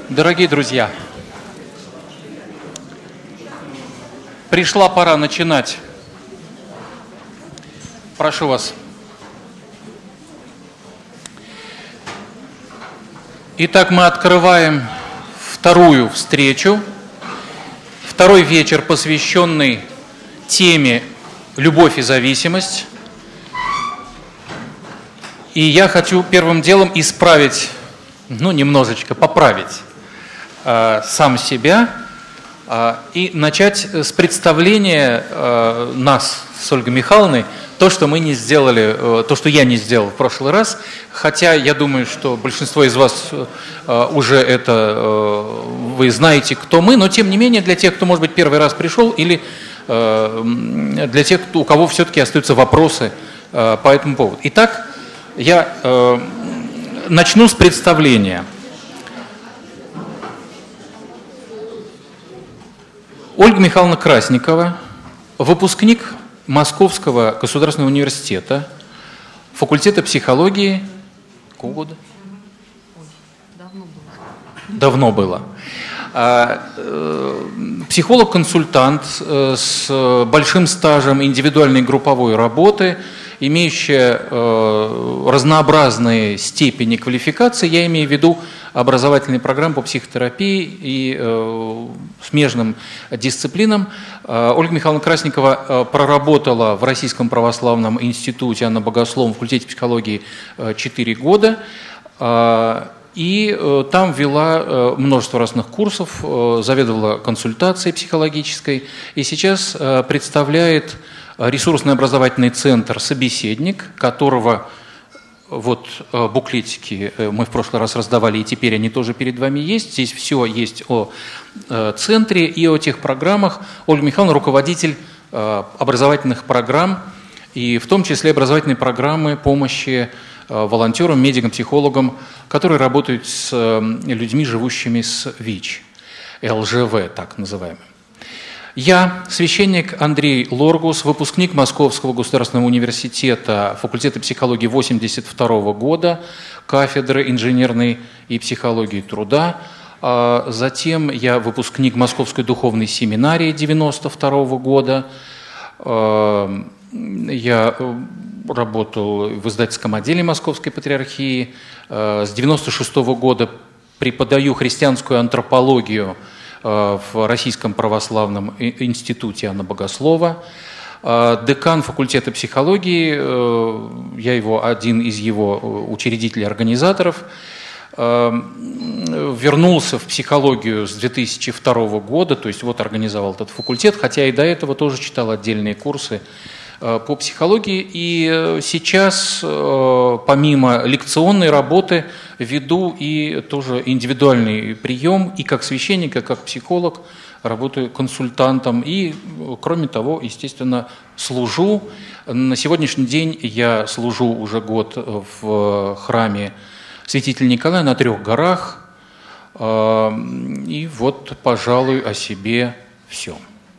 Дорогие друзья, пришла пора начинать. Прошу вас. Итак, мы открываем вторую встречу, второй вечер, посвященный теме «Любовь и зависимость». И я хочу первым делом исправить, немножечко поправить сам себя и начать с представления нас с Ольгой Михайловной, то, что мы не сделали, то, что я не сделал в прошлый раз, хотя я думаю, что большинство из вас уже это, вы знаете, кто мы, но тем не менее для тех, кто, может быть, первый раз пришел, или для тех, у кого все-таки остаются вопросы по этому поводу. Итак, я начну с представления. Ольга Михайловна Красникова, выпускник Московского государственного университета, факультета психологии. Какого года? Давно было. Психолог-консультант с большим стажем индивидуальной и групповой работы, имеющая разнообразные степени квалификации, я имею в виду образовательные программы по психотерапии и смежным дисциплинам. Ольга Михайловна Красникова проработала в Российском православном институте Анны Богословом, факультете психологии 4 года, и там вела множество разных курсов, заведовала консультацией психологической, и сейчас представляет ресурсный образовательный центр «Собеседник», которого буклетики мы в прошлый раз раздавали, и теперь они тоже перед вами есть. Здесь все есть о центре и о тех программах. Ольга Михайловна – руководитель образовательных программ, и в том числе образовательной программы помощи волонтерам, медикам, психологам, которые работают с людьми, живущими с ВИЧ, ЛЖВ так называемым. Я, священник Андрей Лоргус, выпускник Московского государственного университета, факультета психологии 1982 года, кафедры инженерной и психологии труда. Затем я выпускник Московской духовной семинарии 1992 года. Я работал в издательском отделе Московской патриархии. С 1996 года преподаю христианскую антропологию в Российском православном институте Анны Богослова. Декан факультета психологии, я один из его учредителей-организаторов, вернулся в психологию с 2002 года, то есть организовал этот факультет, хотя и до этого тоже читал отдельные курсы по психологии, и сейчас, помимо лекционной работы, веду и тоже индивидуальный прием, и как священник, и как психолог, работаю консультантом, и, кроме того, естественно, служу. На сегодняшний день я служу уже год в храме Святителя Николая на 3 горах, и пожалуй, о себе все.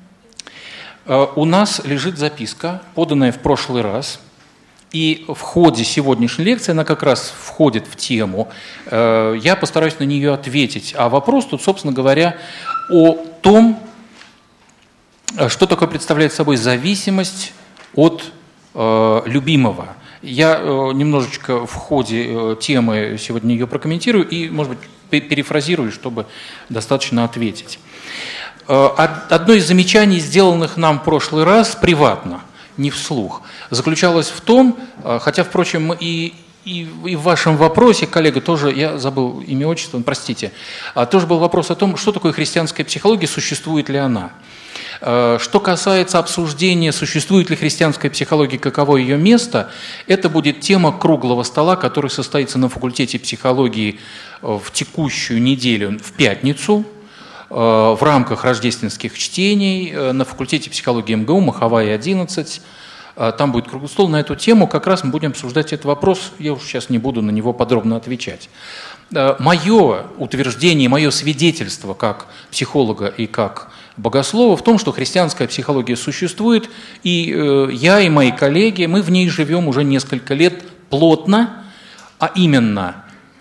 У нас лежит записка, поданная в прошлый раз, и в ходе сегодняшней лекции, она как раз входит в тему, я постараюсь на нее ответить. А вопрос тут, собственно говоря, о том, что такое представляет собой зависимость от любимого. Я немножечко в ходе темы сегодня ее прокомментирую и, может быть, перефразирую, чтобы достаточно ответить. Одно из замечаний, сделанных нам в прошлый раз приватно, не вслух, заключалось в том, хотя, впрочем, и в вашем вопросе, коллега, тоже, я забыл имя, отчество, простите, тоже был вопрос о том, что такое христианская психология, существует ли она. Что касается обсуждения, существует ли христианская психология, каково ее место, это будет тема круглого стола, который состоится на факультете психологии в текущую неделю, в пятницу, в рамках рождественских чтений на факультете психологии МГУ, Маховая, 11. Там будет круглый стол на эту тему, как раз мы будем обсуждать этот вопрос, я уж сейчас не буду на него подробно отвечать. Мое утверждение, мое свидетельство как психолога и как богослова в том, что христианская психология существует, и я и мои коллеги, мы в ней живем уже несколько лет плотно, а именно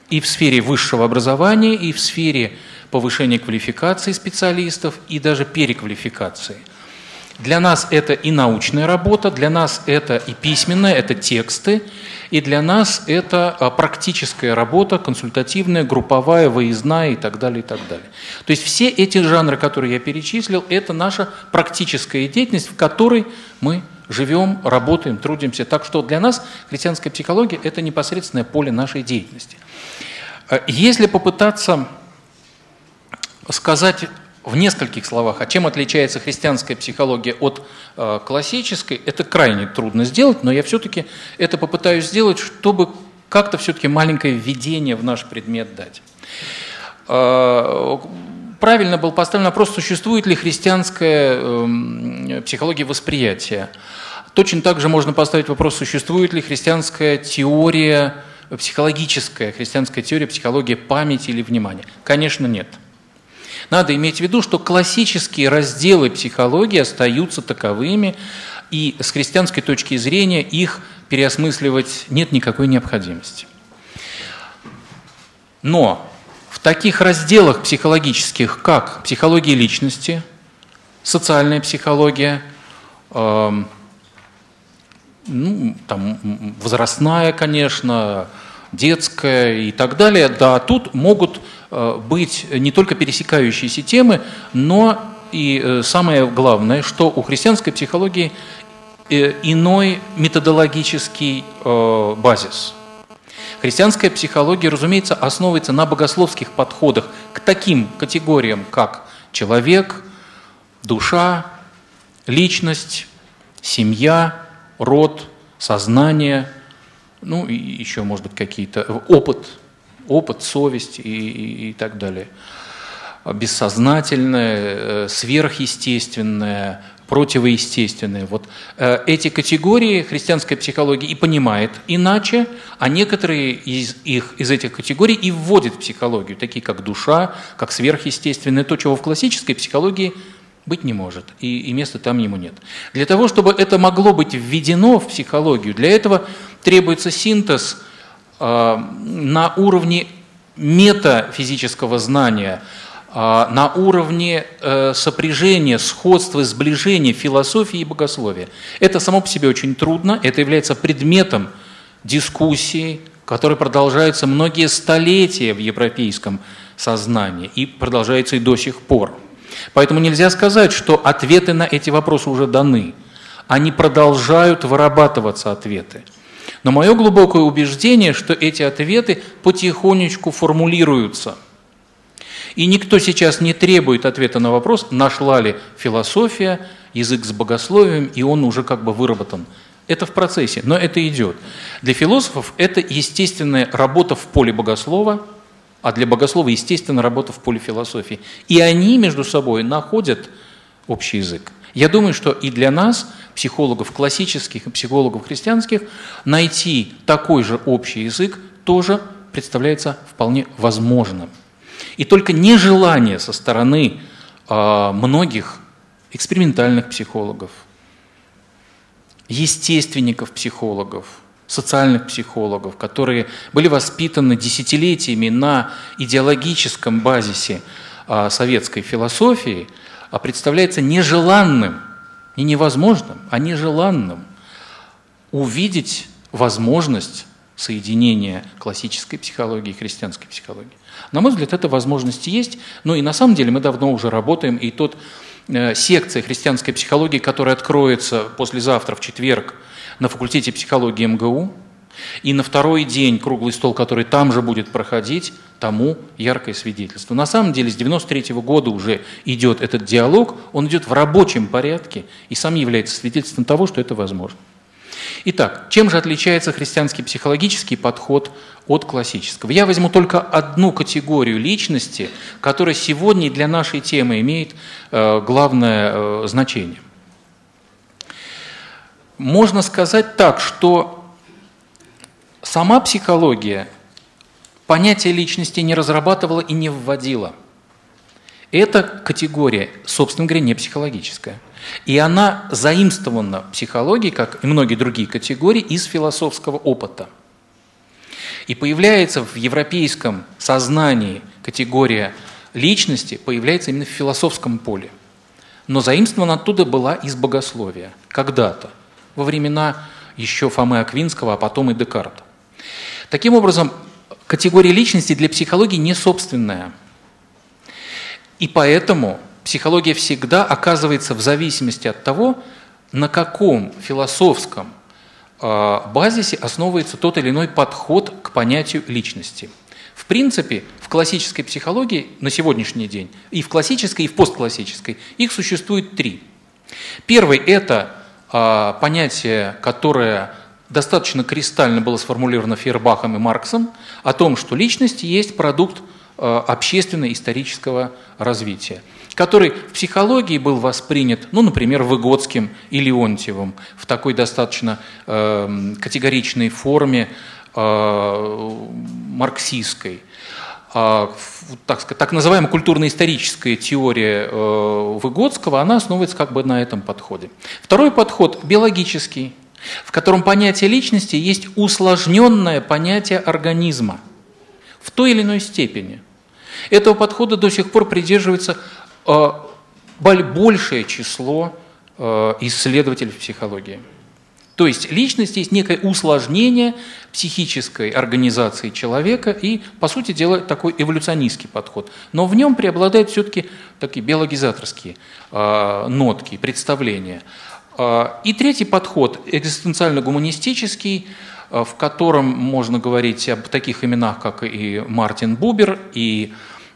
и в сфере высшего образования, и в сфере повышения квалификации специалистов, и даже переквалификации. Для нас это и научная работа, для нас это и письменная, это тексты, и для нас это практическая работа, консультативная, групповая, выездная и так далее, и так далее. То есть все эти жанры, которые я перечислил, это наша практическая деятельность, в которой мы живем, работаем, трудимся. Так что для нас христианская психология – это непосредственное поле нашей деятельности. Если попытаться сказать в нескольких словах, а чем отличается христианская психология от классической, это крайне трудно сделать, но я все-таки это попытаюсь сделать, чтобы как-то все-таки маленькое введение в наш предмет дать. Правильно был поставлен вопрос, существует ли христианская психология восприятия. Точно так же можно поставить вопрос, существует ли христианская теория, психологическая христианская теория, психология памяти или внимания. Конечно, нет. Надо иметь в виду, что классические разделы психологии остаются таковыми, и с христианской точки зрения их переосмысливать нет никакой необходимости. Но в таких разделах психологических, как психология личности, социальная психология, возрастная, конечно, детская и так далее, да, тут могут быть не только пересекающиеся темы, но и самое главное, что у христианской психологии иной методологический базис. Христианская психология, разумеется, основывается на богословских подходах к таким категориям, как человек, душа, личность, семья, род, сознание, и еще, может быть, какие-то опыт, совесть и так далее. Бессознательное, сверхъестественное, противоестественное. Вот эти категории христианская психология и понимает иначе, а некоторые из этих категорий и вводят в психологию, такие как душа, как сверхъестественное, то, чего в классической психологии быть не может, и места там ему нет. Для того, чтобы это могло быть введено в психологию, для этого требуется синтез на уровне метафизического знания, на уровне сопряжения, сходства, сближения философии и богословия. Это само по себе очень трудно, это является предметом дискуссии, который продолжается многие столетия в европейском сознании и продолжается и до сих пор. Поэтому нельзя сказать, что ответы на эти вопросы уже даны. Они продолжают вырабатываться, ответы. Но мое глубокое убеждение, что эти ответы потихонечку формулируются. И никто сейчас не требует ответа на вопрос, нашла ли философия язык с богословием, и он уже как бы выработан. Это в процессе, но это идет. Для философов это естественная работа в поле богослова, а для богослова, естественно, работа в поле философии. И они между собой находят общий язык. Я думаю, что и для нас, психологов классических и психологов христианских, найти такой же общий язык тоже представляется вполне возможным. И только нежелание со стороны многих экспериментальных психологов, естественников-психологов, социальных психологов, которые были воспитаны десятилетиями на идеологическом базисе советской философии, представляется нежеланным, не невозможным, а нежеланным увидеть возможность соединения классической психологии и христианской психологии. На мой взгляд, эта возможность есть, и на самом деле мы давно уже работаем, и секция христианской психологии, которая откроется послезавтра, в четверг, на факультете психологии МГУ, и на второй день круглый стол, который там же будет проходить, тому яркое свидетельство. На самом деле с 1993 года уже идет этот диалог, он идет в рабочем порядке и сам является свидетельством того, что это возможно. Итак, чем же отличается христианский психологический подход от классического? Я возьму только одну категорию личности, которая сегодня для нашей темы имеет главное значение. Можно сказать так, что сама психология понятие личности не разрабатывала и не вводила. Эта категория, собственно говоря, не психологическая. И она заимствована психологией, как и многие другие категории, из философского опыта. И появляется в европейском сознании категория личности, появляется именно в философском поле. Но заимствована оттуда была из богословия. Когда-то, во времена еще Фомы Аквинского, а потом и Декарта. Таким образом, категория личности для психологии не собственная. И поэтому психология всегда оказывается в зависимости от того, на каком философском базисе основывается тот или иной подход к понятию личности. В принципе, в классической психологии на сегодняшний день, и в классической, и в постклассической, их существует три. Первый – это понятие, которое достаточно кристально было сформулировано Фейербахом и Марксом, о том, что личность есть продукт общественно-исторического развития, который в психологии был воспринят, например, Выгодским и Леонтьевым в такой достаточно категоричной форме марксистской. Так называемая культурно-историческая теория Выгодского, она основывается как бы на этом подходе. Второй подход – биологический, в котором понятие личности есть усложненное понятие организма в той или иной степени. Этого подхода до сих пор придерживается большее число исследователей психологии. То есть личность есть некое усложнение психической организации человека и, по сути дела, такой эволюционистский подход. Но в нем преобладают все-таки такие биологизаторские нотки, представления. И третий подход, экзистенциально-гуманистический, в котором можно говорить об таких именах, как и Мартин Бубер, и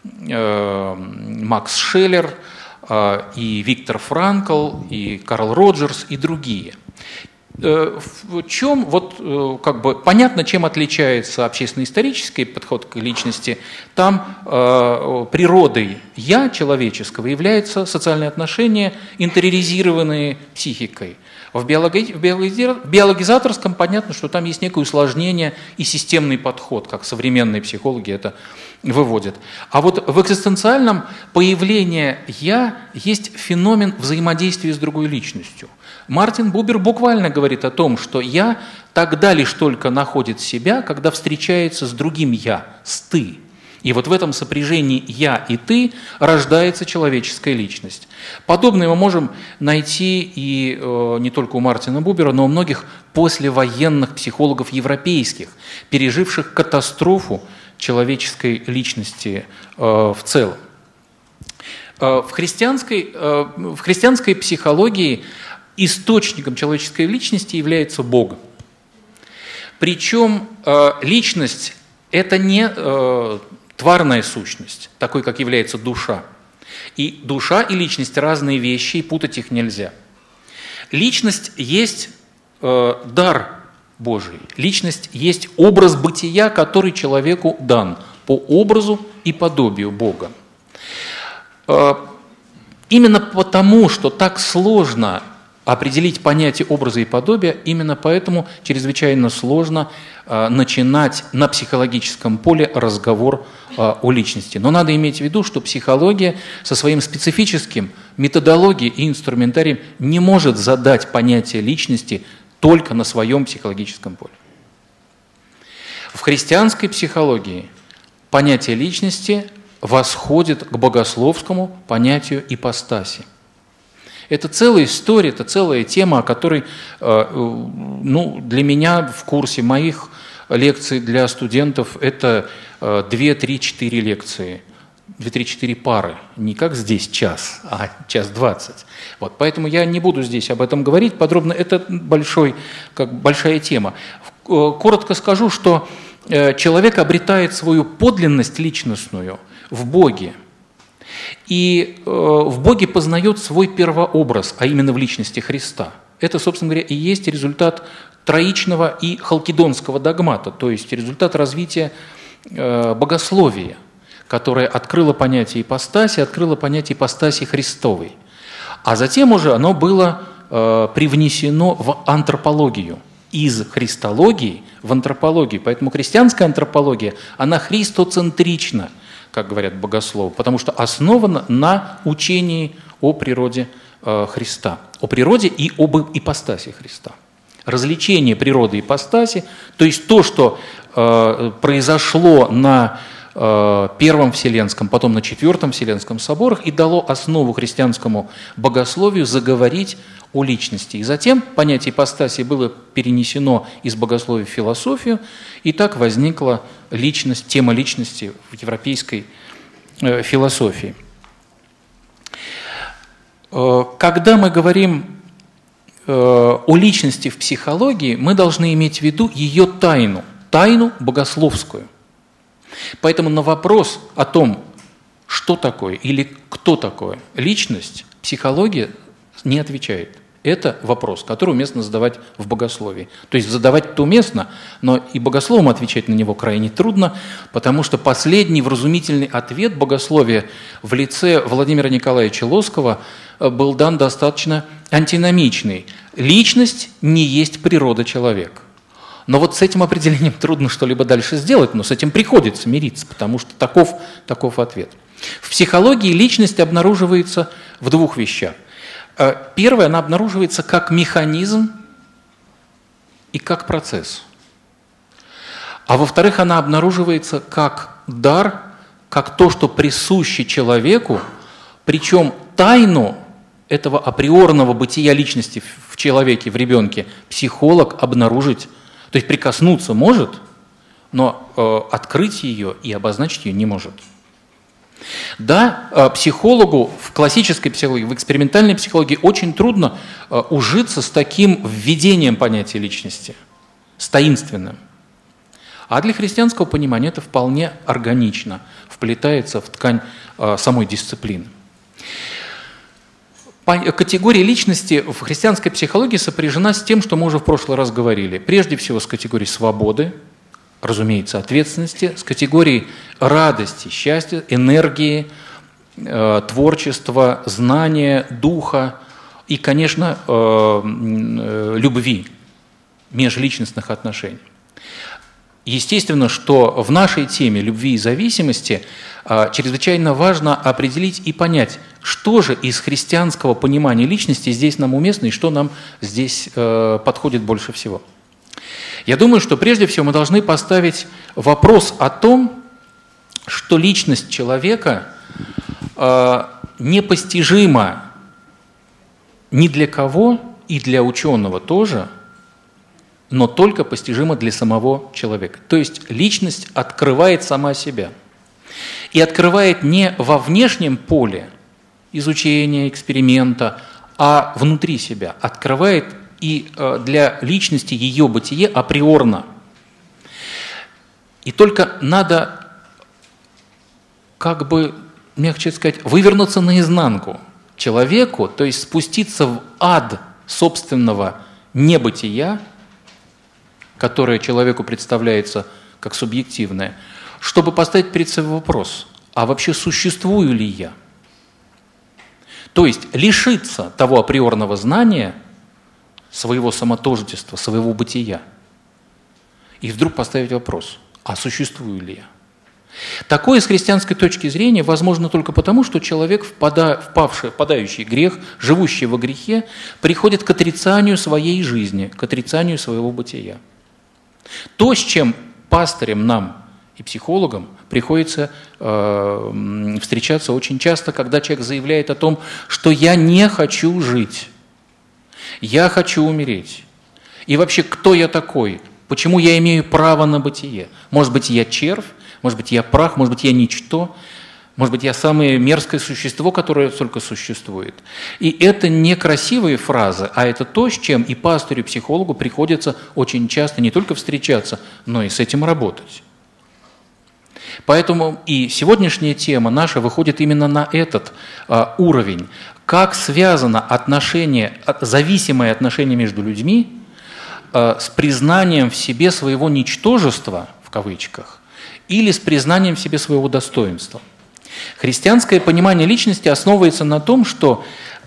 Макс Шеллер, и Виктор Франкл, и Карл Роджерс, и другие. В чем, понятно, чем отличается общественно-исторический подход к личности. Там природой «я» человеческого являются социальные отношения, интериоризированные психикой. В биологизаторском понятно, что там есть некое усложнение и системный подход, как современные психологи это выводят. А вот в экзистенциальном появление «я» есть феномен взаимодействия с другой личностью. Мартин Бубер буквально говорит о том, что «я» тогда лишь только находит себя, когда встречается с другим «я», с «ты». И вот в этом сопряжении «я» и «ты» рождается человеческая личность. Подобное мы можем найти и не только у Мартина Бубера, но у многих послевоенных психологов европейских, переживших катастрофу человеческой личности в целом. В христианской психологии источником человеческой личности является Бог. Причем личность – это не тварная сущность, такой, как является душа. И душа и личность – разные вещи, и путать их нельзя. Личность есть дар Божий. Личность есть образ бытия, который человеку дан по образу и подобию Бога. Именно потому, что так сложно определить понятие образа и подобия, именно поэтому чрезвычайно сложно начинать на психологическом поле разговор о личности. Но надо иметь в виду, что психология со своим специфическим методологией и инструментарием не может задать понятие личности только на своем психологическом поле. В христианской психологии понятие личности восходит к богословскому понятию ипостаси. Это целая история, это целая тема, о которой для меня в курсе моих лекций для студентов это 2, 3, 4 лекции, 2, 3, 4 пары, не как здесь час, а час 20. Вот, поэтому я не буду здесь об этом говорить подробно, это большая тема. Коротко скажу, что человек обретает свою подлинность личностную в Боге. И в Боге познает свой первообраз, а именно в личности Христа. Это, собственно говоря, и есть результат троичного и халкидонского догмата, то есть результат развития богословия, которое открыло понятие ипостаси, открыло понятие ипостаси Христовой. А затем уже оно было привнесено в антропологию, из христологии в антропологию. Поэтому христианская антропология, она христоцентрична, как говорят богословы, потому что основана на учении о природе Христа, о природе и об ипостаси Христа. Развлечение природы и ипостаси, то есть то, что произошло на Первом Вселенском, потом на Четвертом Вселенском соборах и дало основу христианскому богословию заговорить о личности. И затем понятие ипостаси было перенесено из богословия в философию, и так возникла личность, тема личности в европейской философии. Когда мы говорим о личности в психологии, мы должны иметь в виду ее тайну богословскую. Поэтому на вопрос о том, что такое или кто такое личность, психология не отвечает. Это вопрос, который уместно задавать в богословии. То есть задавать-то уместно, но и богословам отвечать на него крайне трудно, потому что последний вразумительный ответ богословия в лице Владимира Николаевича Лоскова был дан достаточно антиномичный. Личность не есть природа человека. Но вот с этим определением трудно что-либо дальше сделать, но с этим приходится мириться, потому что таков ответ. В психологии личность обнаруживается в двух вещах. Первое, она обнаруживается как механизм и как процесс. А во-вторых, она обнаруживается как дар, как то, что присуще человеку, причем тайну этого априорного бытия личности в человеке, в ребенке, психолог обнаружить, то есть прикоснуться может, но открыть ее и обозначить ее не может. Да, психологу в классической психологии, в экспериментальной психологии очень трудно ужиться с таким введением понятия личности, с таинственным. А для христианского понимания это вполне органично, вплетается в ткань самой дисциплины. Категория личности в христианской психологии сопряжена с тем, что мы уже в прошлый раз говорили. Прежде всего с категорией свободы, разумеется, ответственности, с категорией радости, счастья, энергии, творчества, знания, духа и, конечно, любви, межличностных отношений. Естественно, что в нашей теме любви и зависимости чрезвычайно важно определить и понять, что же из христианского понимания личности здесь нам уместно и что нам здесь подходит больше всего. Я думаю, что прежде всего мы должны поставить вопрос о том, что личность человека непостижима ни для кого и для ученого тоже, но только постижима для самого человека. То есть личность открывает сама себя. И открывает не во внешнем поле изучения, эксперимента, а внутри себя. Открывает и для личности ее бытие априорно. И только надо, как бы, мягче сказать, вывернуться наизнанку человеку, то есть спуститься в ад собственного небытия, которое человеку представляется как субъективное, чтобы поставить перед собой вопрос, а вообще существую ли я? То есть лишиться того априорного знания, своего самотождества, своего бытия, и вдруг поставить вопрос, а существую ли я? Такое с христианской точки зрения возможно только потому, что человек, впадающий в грех, живущий во грехе, приходит к отрицанию своей жизни, к отрицанию своего бытия. То, с чем пастырям нам и психологам приходится встречаться очень часто, когда человек заявляет о том, что я не хочу жить, я хочу умереть. И вообще, кто я такой? Почему я имею право на бытие? Может быть, я червь, может быть, я прах, может быть, я ничто, может быть, я самое мерзкое существо, которое только существует. И это не красивые фразы, а это то, с чем и пастырю, и психологу приходится очень часто не только встречаться, но и с этим работать. Поэтому и сегодняшняя тема наша выходит именно на этот уровень. Как связано зависимое отношение между людьми с признанием в себе своего ничтожества, в кавычках, или с признанием в себе своего достоинства. Христианское понимание личности основывается на том, что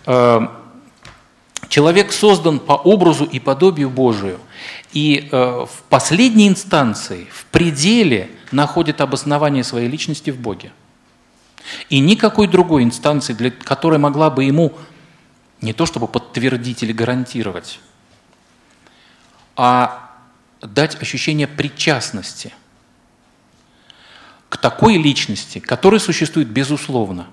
человек создан по образу и подобию Божию, и в последней инстанции, в пределе, находит обоснование своей личности в Боге. И никакой другой инстанции, которая могла бы ему не то чтобы подтвердить или гарантировать, а дать ощущение причастности к такой личности, которая существует безусловно.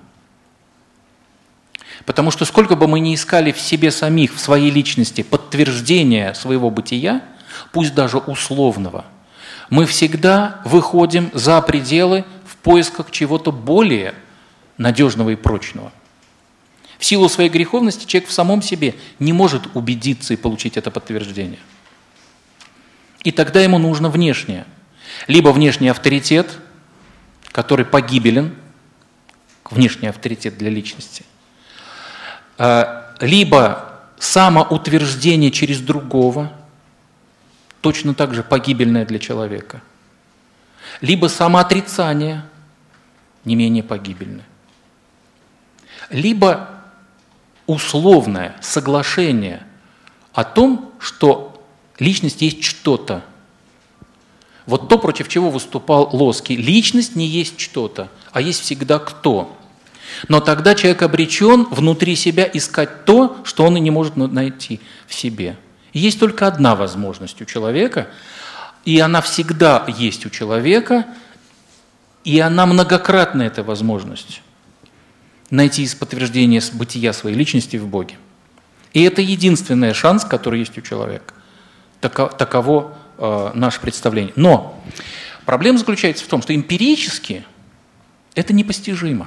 Потому что сколько бы мы ни искали в себе самих, в своей личности подтверждения своего бытия, пусть даже условного, мы всегда выходим за пределы в поисках чего-то более надежного и прочного. В силу своей греховности человек в самом себе не может убедиться и получить это подтверждение. И тогда ему нужно внешнее. Либо внешний авторитет, который погибелен, внешний авторитет для личности, либо самоутверждение через другого, точно так же погибельное для человека, либо самоотрицание, не менее погибельное, либо условное соглашение о том, что личность есть что-то. Вот то, против чего выступал Лоский. Личность не есть что-то, а есть всегда кто. Но тогда человек обречен внутри себя искать то, что он и не может найти в себе. И есть только одна возможность у человека, и она всегда есть у человека, и она многократна, эта возможность, найти подтверждение бытия своей личности в Боге. И это единственный шанс, который есть у человека. Таково наше представление. Но проблема заключается в том, что эмпирически это непостижимо.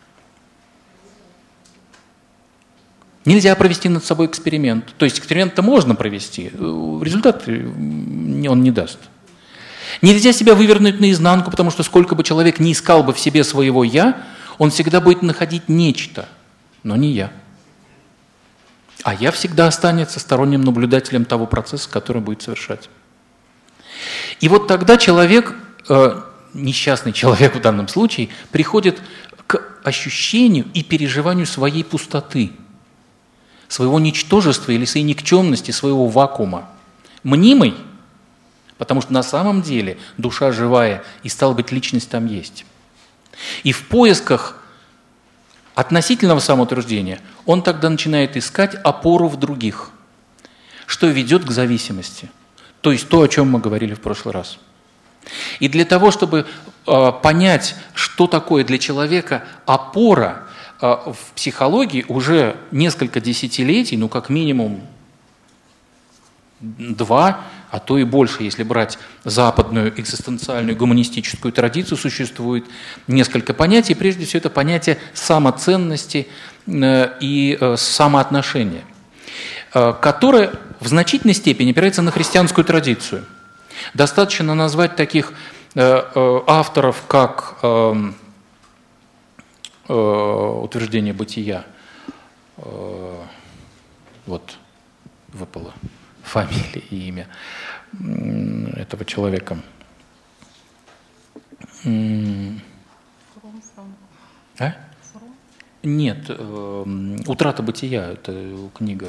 Нельзя провести над собой эксперимент. То есть эксперимент-то можно провести, результат он не даст. Нельзя себя вывернуть наизнанку, потому что сколько бы человек ни искал бы в себе своего «я», он всегда будет находить нечто, но не «я». А «я» всегда останется сторонним наблюдателем того процесса, который будет совершать. И вот тогда человек, несчастный человек в данном случае, приходит к ощущению и переживанию своей пустоты, своего ничтожества или своей никчемности, своего вакуума. Мнимый, потому что на самом деле душа живая, и стало быть, личность там есть. И в поисках относительного самоутверждения он тогда начинает искать опору в других, что ведет к зависимости. То есть то, о чем мы говорили в прошлый раз. И для того, чтобы понять, что такое для человека опора, в психологии уже несколько десятилетий, ну как минимум 2, а то и больше, если брать западную экзистенциальную гуманистическую традицию, существует несколько понятий. Прежде всего, это понятие самоценности и самоотношения, которое в значительной степени опирается на христианскую традицию. Достаточно назвать таких авторов, как утверждение бытия. Вот выпало фамилия и имя этого человека. А? Нет, «Утрата бытия» — это книга.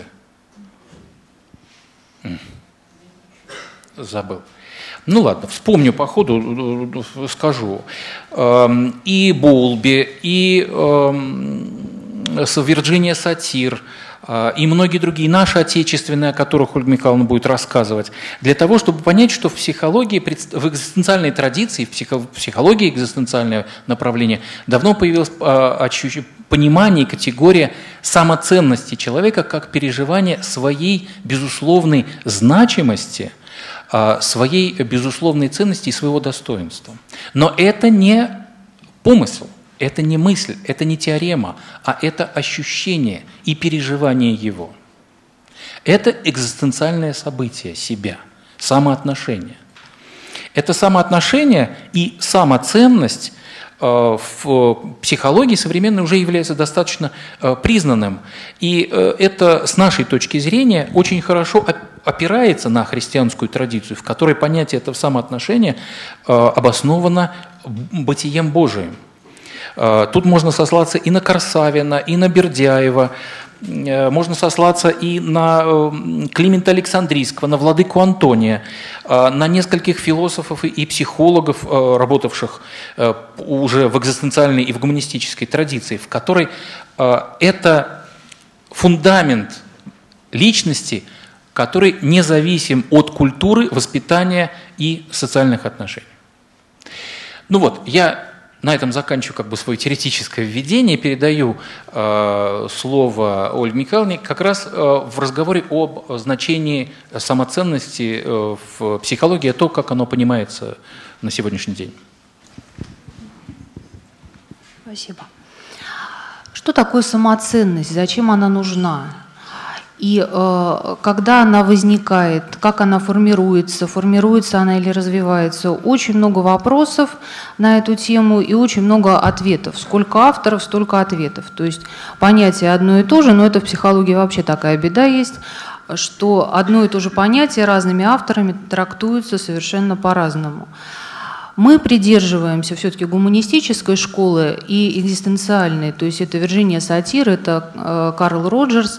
Забыл. Ну ладно, вспомню по ходу, скажу. И Болби, и Вирджиния Сатир, и многие другие, наши отечественные, о которых Ольга Михайловна будет рассказывать, для того, чтобы понять, что в психологии, в экзистенциальной традиции, в психологии экзистенциальное направление, давно появилось понимание и категория самоценности человека как переживание своей безусловной значимости, своей безусловной ценности и своего достоинства. Но это не помысл, это не мысль, это не теорема, а это ощущение и переживание его. Это экзистенциальное событие себя, самоотношение. Это самоотношение и самоценность в психологии современной уже является достаточно признанным. И это, с нашей точки зрения, очень хорошо опирается на христианскую традицию, в которой понятие этого самоотношения обосновано бытием Божиим. Тут можно сослаться и на Корсавина, и на Бердяева, можно сослаться и на Климента Александрийского, на владыку Антония, на нескольких философов и психологов, работавших уже в экзистенциальной и в гуманистической традиции, в которой это фундамент личности который независим от культуры, воспитания и социальных отношений. Ну вот, я на этом заканчиваю свое теоретическое введение, передаю слово Ольге Михайловне как раз в разговоре об значении самоценности в психологии, то, как оно понимается на сегодняшний день. Спасибо. Что такое самоценность? Зачем она нужна? И когда она возникает, как она формируется она или развивается, очень много вопросов на эту тему и очень много ответов. Сколько авторов, столько ответов. То есть понятие одно и то же, но это в психологии вообще такая беда есть, что одно и то же понятие разными авторами трактуется совершенно по-разному. Мы придерживаемся все-таки гуманистической школы и экзистенциальной, то есть это Вирджиния Сатир, это Карл Роджерс,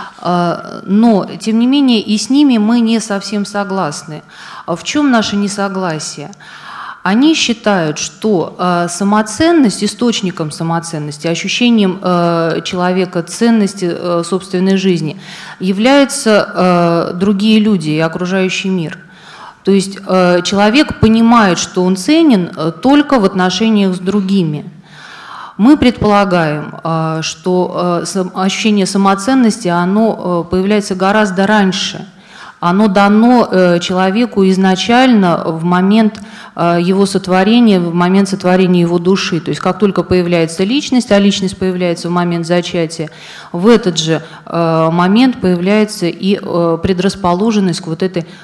но, тем не менее, и с ними мы не совсем согласны. В чем наше несогласие? Они считают, что самоценность, источником самоценности, ощущением человека ценности собственной жизни являются другие люди и окружающий мир. То есть человек понимает, что он ценен только в отношениях с другими. Мы предполагаем, что ощущение самоценности, оно появляется гораздо раньше. Оно дано человеку изначально в момент его сотворения, в момент сотворения его души. То есть как только появляется личность, а личность появляется в момент зачатия, в этот же момент появляется и предрасположенность к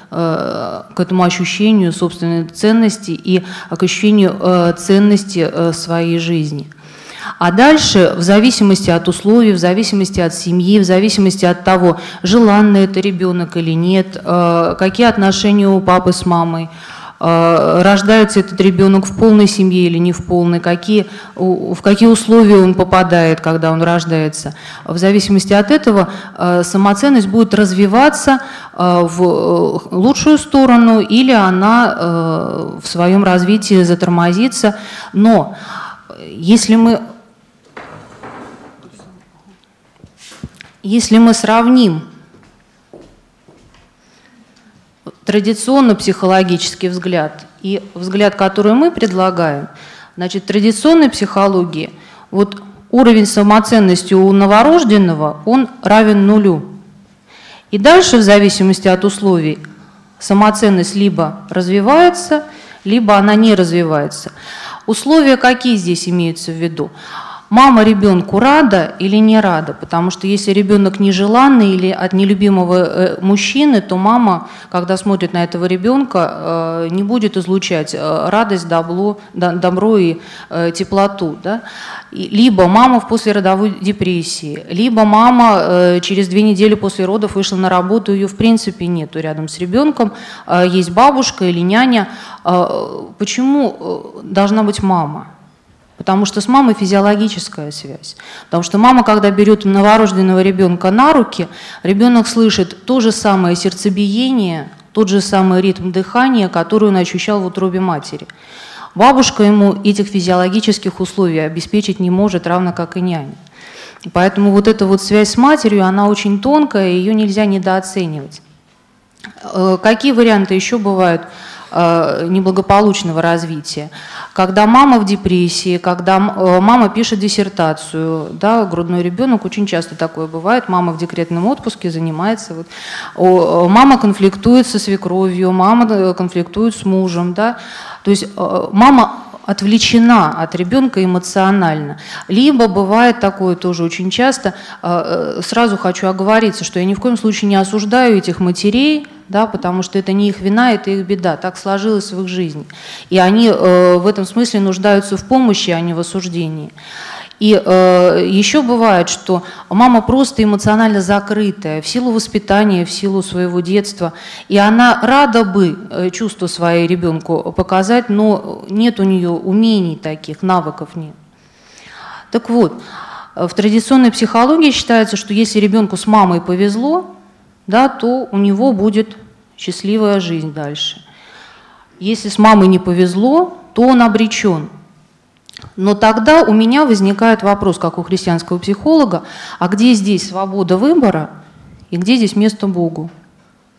к этому ощущению собственной ценности и к ощущению ценности своей жизни. А дальше, в зависимости от условий, в зависимости от семьи, в зависимости от того, желанный это ребенок или нет, какие отношения у папы с мамой, рождается этот ребенок в полной семье или не в полной, в какие условия он попадает, когда он рождается. В зависимости от этого самоценность будет развиваться в лучшую сторону или она в своем развитии затормозится. Но если мы сравним традиционно психологический взгляд и взгляд, который мы предлагаем, значит, в традиционной психологии вот уровень самоценности у новорожденного, он равен нулю. И дальше, в зависимости от условий, самоценность либо развивается, либо она не развивается. Условия какие здесь имеются в виду? Мама ребенку рада или не рада? Потому что если ребенок нежеланный или от нелюбимого мужчины, то мама, когда смотрит на этого ребенка, не будет излучать радость, добро и теплоту. Да? Либо мама в послеродовой депрессии, либо мама через 2 недели после родов вышла на работу, ее в принципе нету рядом с ребенком, есть бабушка или няня. Почему должна быть мама? Потому что с мамой физиологическая связь. Потому что мама, когда берет новорожденного ребенка на руки, ребенок слышит то же самое сердцебиение, тот же самый ритм дыхания, который он ощущал в утробе матери. Бабушка ему этих физиологических условий обеспечить не может, равно как и няня. Поэтому вот эта вот связь с матерью, она очень тонкая, ее нельзя недооценивать. Какие варианты еще бывают неблагополучного развития? Когда мама в депрессии, когда мама пишет диссертацию, да, грудной ребенок, очень часто такое бывает, мама в декретном отпуске занимается, мама конфликтует со свекровью, мама конфликтует с мужем, да, то есть мама отвлечена от ребенка эмоционально. Либо бывает такое тоже очень часто, сразу хочу оговориться, что я ни в коем случае не осуждаю этих матерей, да, потому что это не их вина, это их беда, так сложилось в их жизни. И они в этом смысле нуждаются в помощи, а не в осуждении. И еще бывает, что мама просто эмоционально закрытая в силу воспитания, в силу своего детства, и она рада бы чувства своей ребенку показать, но нет у нее умений таких, навыков нет. Так вот, в традиционной психологии считается, что если ребенку с мамой повезло, да, то у него будет счастливая жизнь дальше. Если с мамой не повезло, то он обречен. Но тогда у меня возникает вопрос, как у христианского психолога, а где здесь свобода выбора и где здесь место Богу?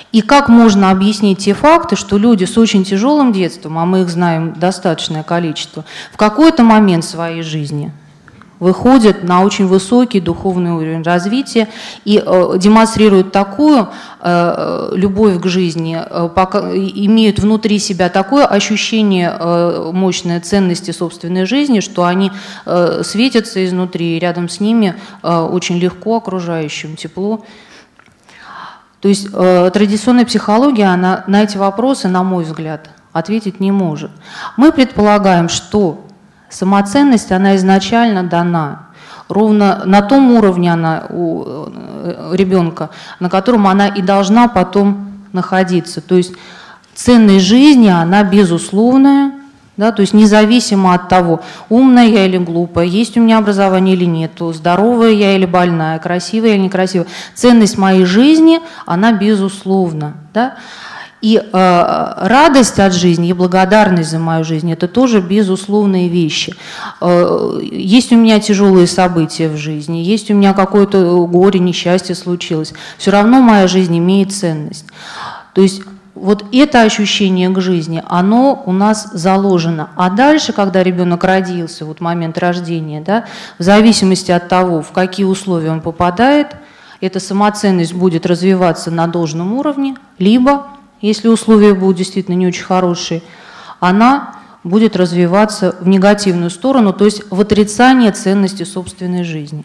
И как можно объяснить те факты, что люди с очень тяжелым детством, а мы их знаем достаточное количество, в какой-то момент своей жизни выходят на очень высокий духовный уровень развития и демонстрируют такую любовь к жизни, имеют внутри себя такое ощущение мощной ценности собственной жизни, что они светятся изнутри, и рядом с ними очень легко окружающим, тепло. То есть традиционная психология, она на эти вопросы, на мой взгляд, ответить не может. Мы предполагаем, что самоценность, она изначально дана. Ровно на том уровне она у ребенка, на котором она и должна потом находиться. То есть ценность жизни, она безусловная, да, то есть независимо от того, умная я или глупая, есть у меня образование или нет, здоровая я или больная, красивая или некрасивая. Ценность моей жизни, она безусловна. Да? И радость от жизни и благодарность за мою жизнь – это тоже безусловные вещи. Есть у меня тяжелые события в жизни, есть у меня какое-то горе, несчастье случилось. Все равно моя жизнь имеет ценность. То есть вот это ощущение к жизни, оно у нас заложено. А дальше, когда ребенок родился, вот момент рождения, да, в зависимости от того, в какие условия он попадает, эта самоценность будет развиваться на должном уровне, либо, если условия будут действительно не очень хорошие, она будет развиваться в негативную сторону, то есть в отрицание ценности собственной жизни.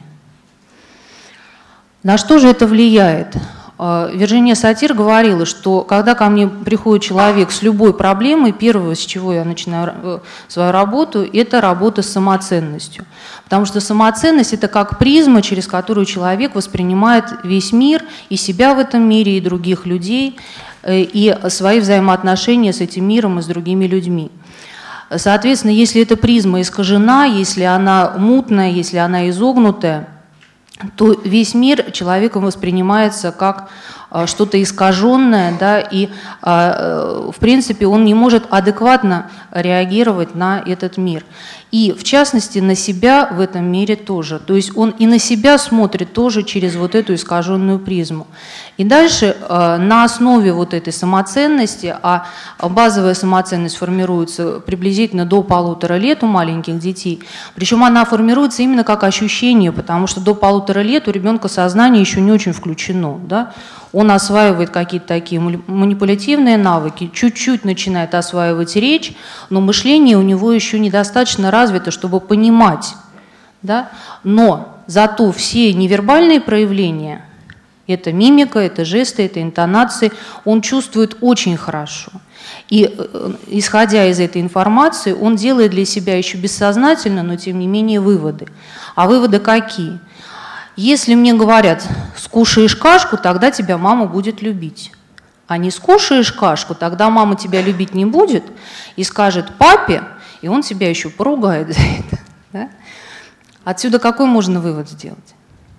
На что же это влияет? Вирджиния Сатир говорила, что когда ко мне приходит человек с любой проблемой, первое, с чего я начинаю свою работу, это работа с самоценностью. Потому что самоценность – это как призма, через которую человек воспринимает весь мир, и себя в этом мире, и других людей, и свои взаимоотношения с этим миром и с другими людьми. Соответственно, если эта призма искажена, если она мутная, если она изогнутая, то весь мир человеком воспринимается как что-то искаженное, да, и в принципе он не может адекватно реагировать на этот мир. И в частности на себя в этом мире тоже. То есть он и на себя смотрит тоже через вот эту искаженную призму. И дальше на основе вот этой самоценности, а базовая самоценность формируется приблизительно до 1,5 лет у маленьких детей, причем она формируется именно как ощущение, потому что до 1,5 лет у ребенка сознание еще не очень включено, да? Он осваивает какие-то такие манипулятивные навыки, чуть-чуть начинает осваивать речь, но мышление у него еще недостаточно развито, чтобы понимать. Да? Но зато все невербальные проявления, это мимика, это жесты, это интонации, он чувствует очень хорошо. И исходя из этой информации, он делает для себя еще бессознательно, но тем не менее выводы. А выводы какие? Если мне говорят, скушаешь кашку, тогда тебя мама будет любить. А не скушаешь кашку, тогда мама тебя любить не будет и скажет папе, и он тебя еще поругает за это. Да? Отсюда какой можно вывод сделать?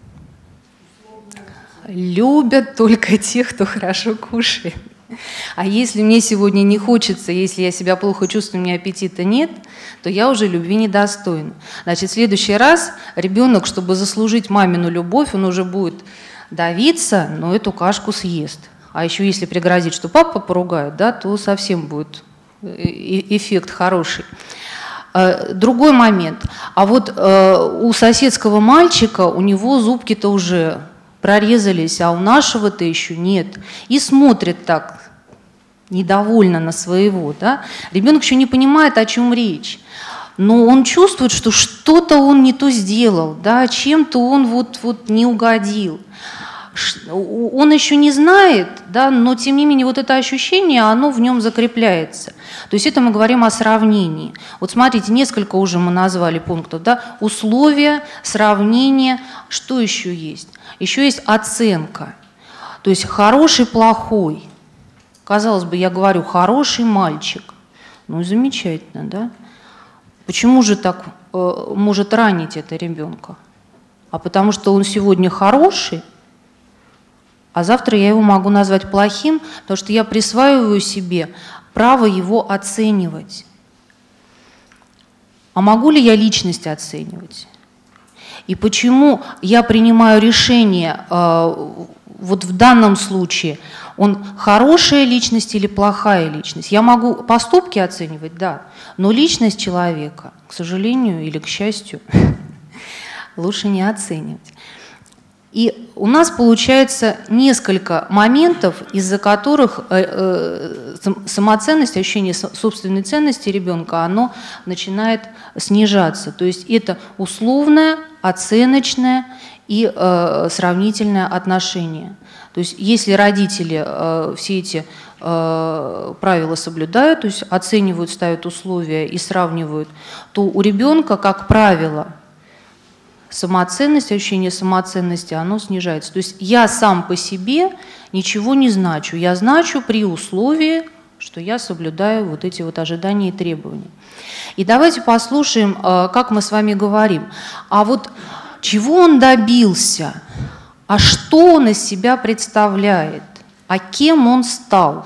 Любят только тех, кто хорошо кушает. А если мне сегодня не хочется, если я себя плохо чувствую, у меня аппетита нет, то я уже любви недостойна. Значит, в следующий раз ребенок, чтобы заслужить мамину любовь, он уже будет давиться, но эту кашку съест. А еще если пригрозить, что папа поругает, да, то совсем будет эффект хороший. Другой момент. А вот у соседского мальчика, у него зубки-то уже прорезались, а у нашего-то еще нет. И смотрит так недовольно на своего. Да? Ребенок еще не понимает, о чем речь. Но он чувствует, что что-то он не то сделал, да? Чем-то он вот не угодил. Он еще не знает, да? Но тем не менее вот это ощущение, оно в нем закрепляется. То есть это мы говорим о сравнении. Вот смотрите, несколько уже мы назвали пунктов. Да? Условия, сравнение. Что еще есть? Еще есть оценка. То есть хороший, плохой. Казалось бы, я говорю, хороший мальчик. Ну, замечательно, да? Почему же так может ранить это ребенка? А потому что он сегодня хороший, а завтра я его могу назвать плохим, потому что я присваиваю себе право его оценивать. А могу ли я личность оценивать? И почему я принимаю решение вот в данном случае он хорошая личность или плохая личность. Я могу поступки оценивать, да, но личность человека, к сожалению или к счастью, лучше не оценивать. И у нас получается несколько моментов, из-за которых самоценность, ощущение собственной ценности ребенка, оно начинает снижаться. То есть это условное, оценочное и сравнительное отношение. То есть если родители все эти правила соблюдают, то есть оценивают, ставят условия и сравнивают, то у ребенка, как правило, самоценность, ощущение самоценности, оно снижается. То есть я сам по себе ничего не значу. Я значу при условии, что я соблюдаю вот эти вот ожидания и требования. И давайте послушаем, как мы с вами говорим. А вот чего он добился? А что он из себя представляет? А кем он стал?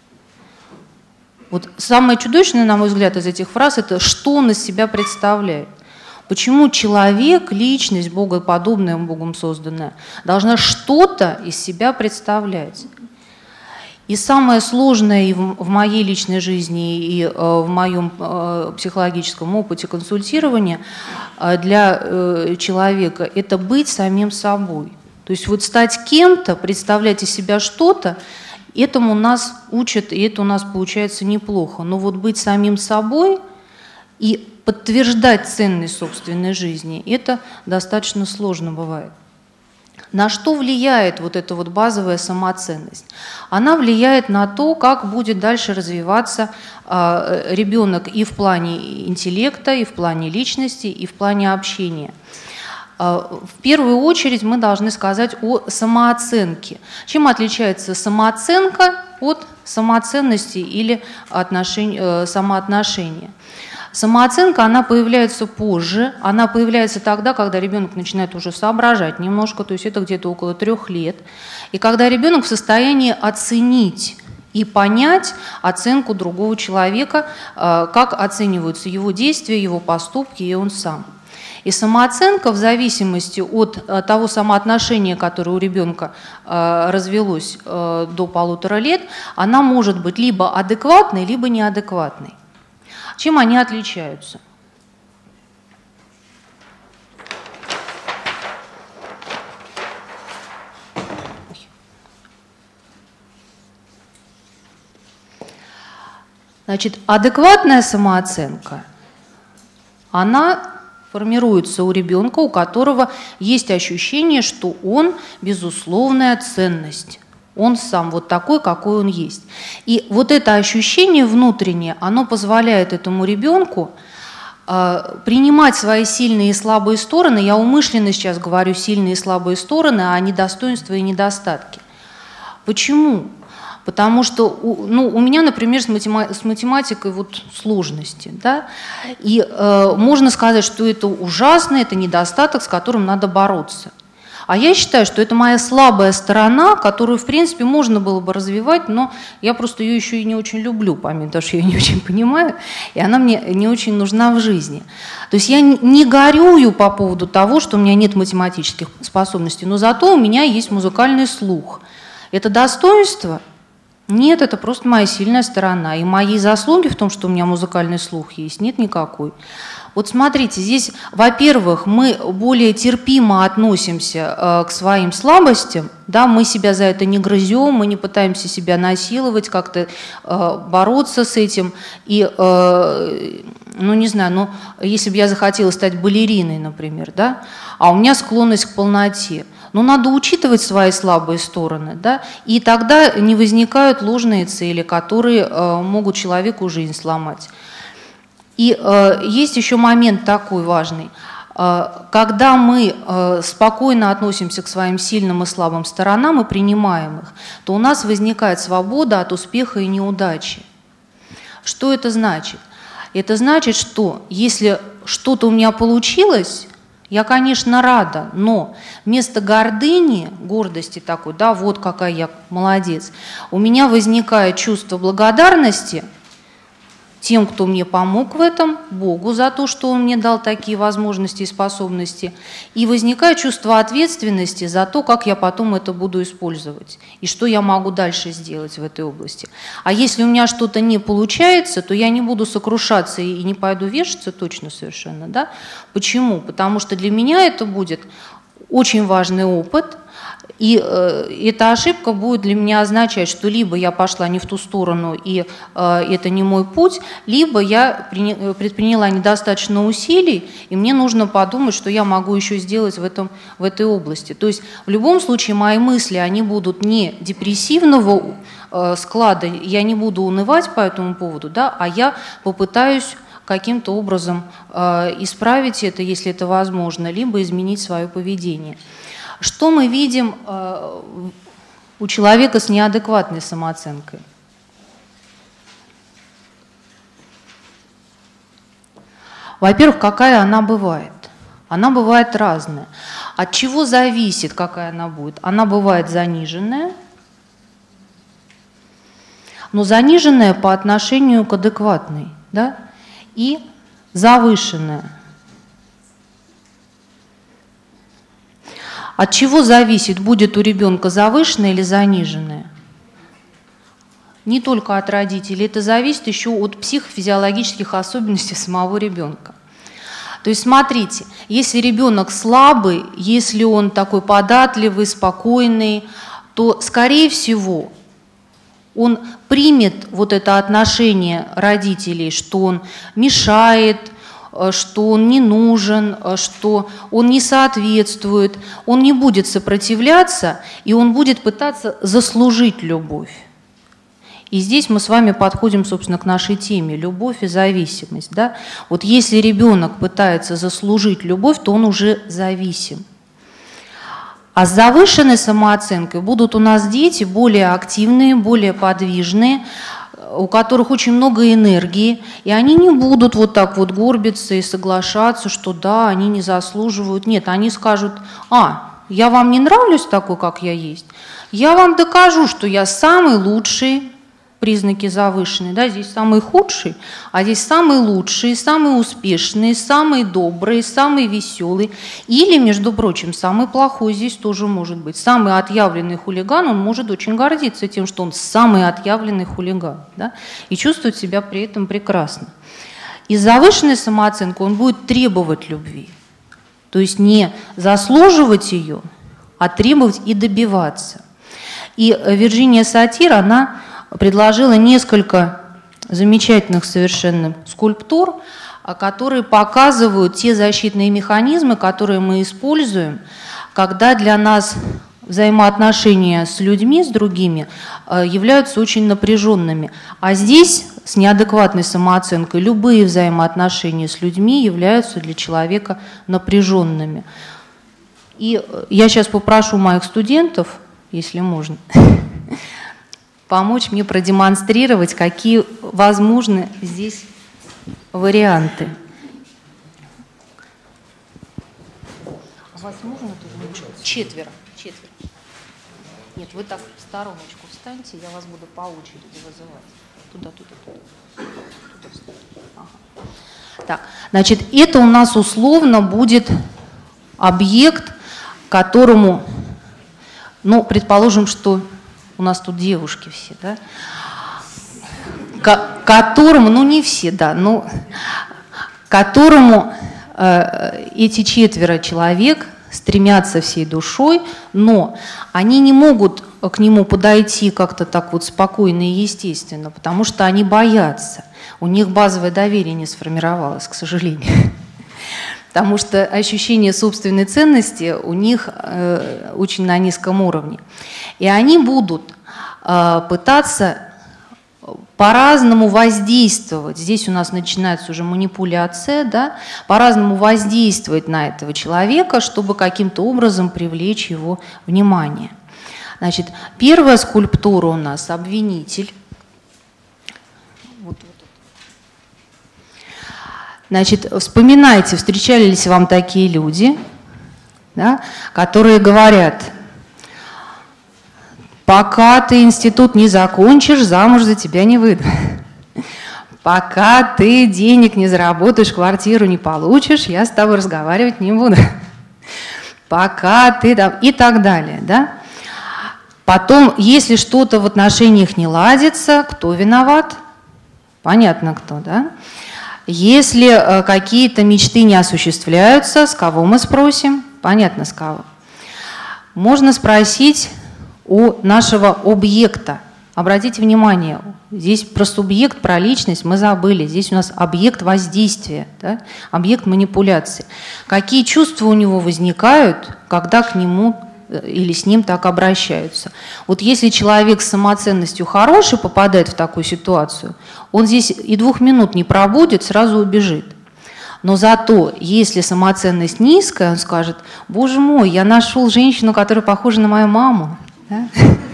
Вот самое чудовищное, на мой взгляд, из этих фраз – это «что он из себя представляет». Почему человек, личность, богоподобная, Богом созданная, должна что-то из себя представлять? И самое сложное и в моей личной жизни, и в моем психологическом опыте консультирования для человека – это быть самим собой. То есть вот стать кем-то, представлять из себя что-то, этому нас учат, и это у нас получается неплохо. Но вот быть самим собой и подтверждать ценность собственной жизни, это достаточно сложно бывает. На что влияет вот эта вот базовая самоценность? Она влияет на то, как будет дальше развиваться ребенок и в плане интеллекта, и в плане личности, и в плане общения. В первую очередь мы должны сказать о самооценке. Чем отличается самооценка от самоценности или самоотношения? Самооценка, она появляется позже, она появляется тогда, когда ребенок начинает уже соображать немножко, то есть это где-то около 3 лет, и когда ребенок в состоянии оценить и понять оценку другого человека, как оцениваются его действия, его поступки и он сам. И самооценка в зависимости от того самоотношения, которое у ребенка развелось до 1,5 лет, она может быть либо адекватной, либо неадекватной. Чем они отличаются? Значит, адекватная самооценка, она формируется у ребенка, у которого есть ощущение, что он безусловная ценность. Он сам вот такой, какой он есть. И вот это ощущение внутреннее, оно позволяет этому ребенку принимать свои сильные и слабые стороны. Я умышленно сейчас говорю сильные и слабые стороны, а не достоинства и недостатки. Почему? Потому что у меня, например, с математикой вот сложности. Да? И можно сказать, что это ужасно, это недостаток, с которым надо бороться. А я считаю, что это моя слабая сторона, которую, в принципе, можно было бы развивать, но я просто ее еще и не очень люблю, помимо того, что я ее не очень понимаю, и она мне не очень нужна в жизни. То есть я не горюю по поводу того, что у меня нет математических способностей, но зато у меня есть музыкальный слух. Это достоинство? Нет, это просто моя сильная сторона. И моей заслуги в том, что у меня музыкальный слух есть, нет никакой. Вот смотрите, здесь, во-первых, мы более терпимо относимся к своим слабостям, да, мы себя за это не грызем, мы не пытаемся себя насиловать, как-то бороться с этим. И, не знаю, если бы я захотела стать балериной, например, да, а у меня склонность к полноте, надо учитывать свои слабые стороны, да, и тогда не возникают ложные цели, которые могут человеку жизнь сломать. И есть еще момент такой важный. Когда мы спокойно относимся к своим сильным и слабым сторонам и принимаем их, то у нас возникает свобода от успеха и неудачи. Что это значит? Это значит, что если что-то у меня получилось, я, конечно, рада, но вместо гордыни, гордости такой, да, вот какая я молодец, у меня возникает чувство благодарности тем, кто мне помог в этом, Богу за то, что Он мне дал такие возможности и способности, и возникает чувство ответственности за то, как я потом это буду использовать, и что я могу дальше сделать в этой области. А если у меня что-то не получается, то я не буду сокрушаться и не пойду вешаться точно совершенно. Да? Почему? Потому что для меня это будет очень важный опыт, и эта ошибка будет для меня означать, что либо я пошла не в ту сторону, и это не мой путь, либо я предприняла недостаточно усилий, и мне нужно подумать, что я могу еще сделать в этой области. То есть в любом случае мои мысли, они будут не депрессивного склада, я не буду унывать по этому поводу, да, а я попытаюсь каким-то образом исправить это, если это возможно, либо изменить свое поведение. Что мы видим у человека с неадекватной самооценкой? Во-первых, какая она бывает? Она бывает разная. От чего зависит, какая она будет? Она бывает заниженная, но заниженная по отношению к адекватной, да? И завышенная. От чего зависит, будет у ребенка завышенная или заниженная? Не только от родителей, это зависит еще от психофизиологических особенностей самого ребенка. То есть смотрите, если ребенок слабый, если он такой податливый, спокойный, то, скорее всего, он примет вот это отношение родителей, что он мешает, что он не нужен, что он не соответствует, он не будет сопротивляться, и он будет пытаться заслужить любовь. И здесь мы с вами подходим, собственно, к нашей теме – любовь и зависимость. Да? Вот если ребенок пытается заслужить любовь, то он уже зависим. А с завышенной самооценкой будут у нас дети более активные, более подвижные, у которых очень много энергии, и они не будут вот так вот горбиться и соглашаться, что да, они не заслуживают. Нет, они скажут: я вам не нравлюсь такой, как я есть, я вам докажу, что я самый лучший, признаки завышенные, да, здесь самый худший, а здесь самый лучший, самый успешный, самый добрый, самый веселый. Или, между прочим, самый плохой здесь тоже может быть. Самый отъявленный хулиган, он может очень гордиться тем, что он самый отъявленный хулиган, да, и чувствовать себя при этом прекрасно. И с завышенной самооценкой он будет требовать любви. То есть не заслуживать ее, а требовать и добиваться. И Вирджиния Сатир, она предложила несколько замечательных совершенно скульптур, которые показывают те защитные механизмы, которые мы используем, когда для нас взаимоотношения с людьми, с другими, являются очень напряженными. А здесь, с неадекватной самооценкой, любые взаимоотношения с людьми являются для человека напряженными. И я сейчас попрошу моих студентов, если можно, помочь мне продемонстрировать, какие возможны здесь варианты. Вас можно тоже немножко? Четверо. Нет, вы так в стороночку встаньте, я вас буду по очереди вызывать. Туда. Ага. Так, значит, это у нас условно будет объект, которому, предположим, что у нас тут девушки все, да, которому, не все, да, но которому эти четверо человек стремятся всей душой, но они не могут к нему подойти как-то так вот спокойно и естественно, потому что они боятся. У них базовое доверие не сформировалось, к сожалению. Потому что ощущение собственной ценности у них очень на низком уровне. И они будут пытаться по-разному воздействовать. Здесь у нас начинается уже манипуляция, да? По-разному воздействовать на этого человека, чтобы каким-то образом привлечь его внимание. Значит, первая скульптура у нас – обвинитель. Значит, вспоминайте, встречались вам такие люди, да, которые говорят: пока ты институт не закончишь, замуж за тебя не выйду. пока ты денег не заработаешь, квартиру не получишь, я с тобой разговаривать не буду. Пока ты там... И так далее, да? Потом, если что-то в отношениях не ладится, кто виноват? Понятно, кто, да? Если какие-то мечты не осуществляются, с кого мы спросим? Понятно, с кого. Можно спросить у нашего объекта. Обратите внимание, здесь про субъект, про личность мы забыли. Здесь у нас объект воздействия, да? Объект манипуляции. Какие чувства у него возникают, когда к нему или с ним так обращаются? Вот если человек с самоценностью хороший попадает в такую ситуацию, он здесь и 2 минут не пробудет, сразу убежит. Но зато, если самоценность низкая, он скажет: боже мой, я нашел женщину, которая похожа на мою маму. Да?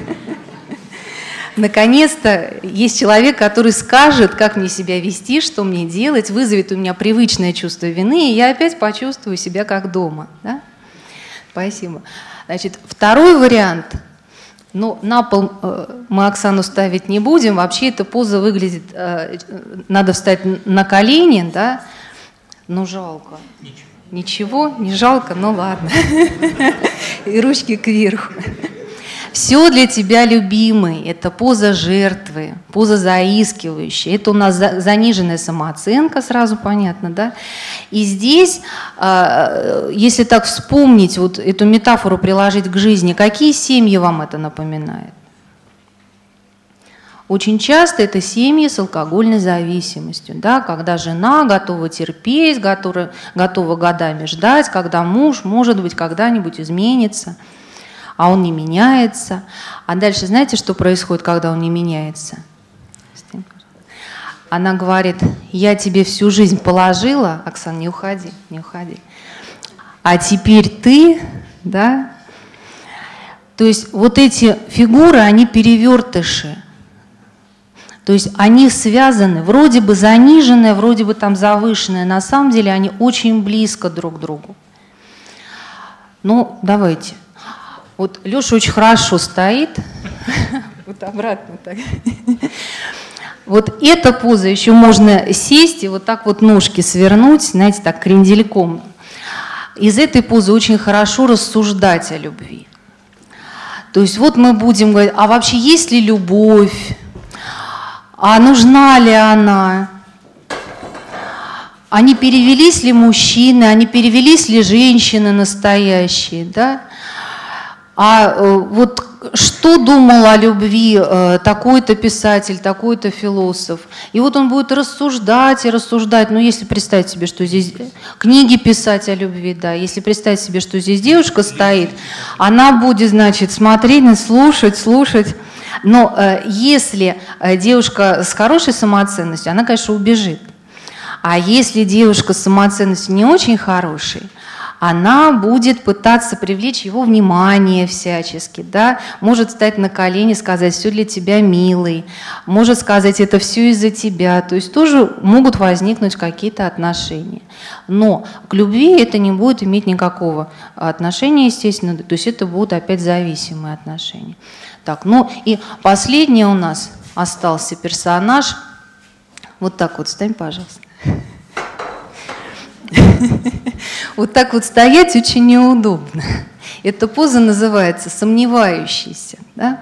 Наконец-то есть человек, который скажет, как мне себя вести, что мне делать, вызовет у меня привычное чувство вины, и я опять почувствую себя как дома. Да? Спасибо. Значит, второй вариант. Ну, на пол мы Оксану ставить не будем. Вообще эта поза выглядит... Надо встать на колени, да? Ну, жалко. Ничего, не жалко, ну ладно. И ручки кверху. Все для тебя, любимый, это поза жертвы, поза заискивающая. Это у нас заниженная самооценка, сразу понятно, да? И здесь, если так вспомнить, вот эту метафору приложить к жизни, какие семьи вам это напоминает? Очень часто это семьи с алкогольной зависимостью, да? Когда жена готова терпеть, готова годами ждать, когда муж, может быть, когда-нибудь изменится. А он не меняется. А дальше знаете, что происходит, когда он не меняется? Она говорит: я тебе всю жизнь положила, Оксана, не уходи, не уходи. А теперь ты, да? То есть вот эти фигуры, они перевертыши. То есть они связаны, вроде бы заниженные, вроде бы там завышенные. На самом деле они очень близко друг к другу. Ну, давайте. Вот Леша очень хорошо стоит. Вот обратно так. Вот эта поза еще можно сесть и вот так вот ножки свернуть, знаете, так крендельком. Из этой позы очень хорошо рассуждать о любви. То есть вот мы будем говорить: а вообще есть ли любовь? А нужна ли она? А не перевелись ли мужчины? А не перевелись ли женщины настоящие? Да? А вот что думал о любви такой-то писатель, такой-то философ? И вот он будет рассуждать и рассуждать. Ну, если представить себе, что здесь книги писать о любви, да, если представить себе, что здесь девушка стоит, она будет, значит, смотреть, слушать. Но если девушка с хорошей самооценностью, она, конечно, убежит. А если девушка с самооценностью не очень хорошей, она будет пытаться привлечь его внимание всячески, да? Может встать на колени, сказать: все для тебя, милый, может сказать: это все из-за тебя. То есть тоже могут возникнуть какие-то отношения. Но к любви это не будет иметь никакого отношения, естественно, то есть это будут опять зависимые отношения. Так, ну и последний у нас остался персонаж. Вот так вот встань, пожалуйста. Вот так вот стоять очень неудобно. Эта поза называется сомневающийся. Да?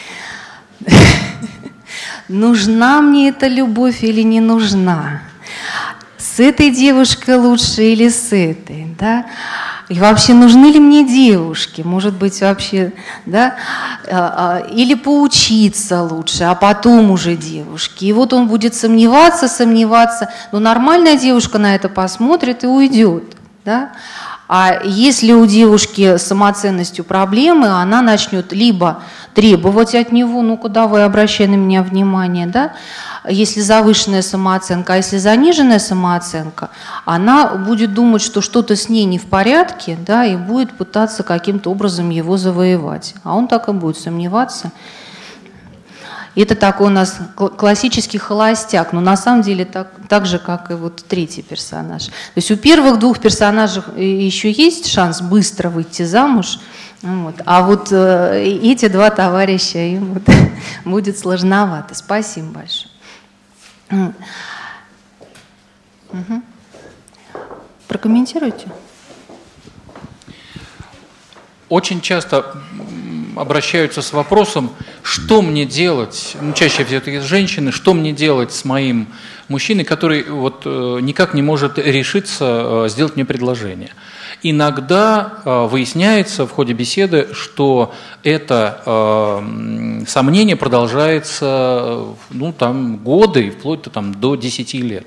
Нужна мне эта любовь или не нужна? С этой девушкой лучше или с этой? Да? И вообще, нужны ли мне девушки? Может быть, вообще, да? Или поучиться лучше, а потом уже девушки. И вот он будет сомневаться. Но нормальная девушка на это посмотрит и уйдет. Да? А если у девушки с самоценностью проблемы, она начнет либо требовать от него: ну-ка давай, обращай на меня внимание, да? Если завышенная самооценка, а если заниженная самооценка, она будет думать, что что-то с ней не в порядке, да, и будет пытаться каким-то образом его завоевать. А он так и будет сомневаться. И это такой у нас классический холостяк, но на самом деле так же, как и вот третий персонаж. То есть у первых двух персонажей еще есть шанс быстро выйти замуж, вот, а вот эти два товарища, им вот будет сложновато. Спасибо большое. Прокомментируйте. Очень часто обращаются с вопросом, что мне делать, чаще всего это женщины, что мне делать с моим мужчиной, который вот никак не может решиться сделать мне предложение. Иногда выясняется в ходе беседы, что это сомнение продолжается годы, вплоть до 10 лет.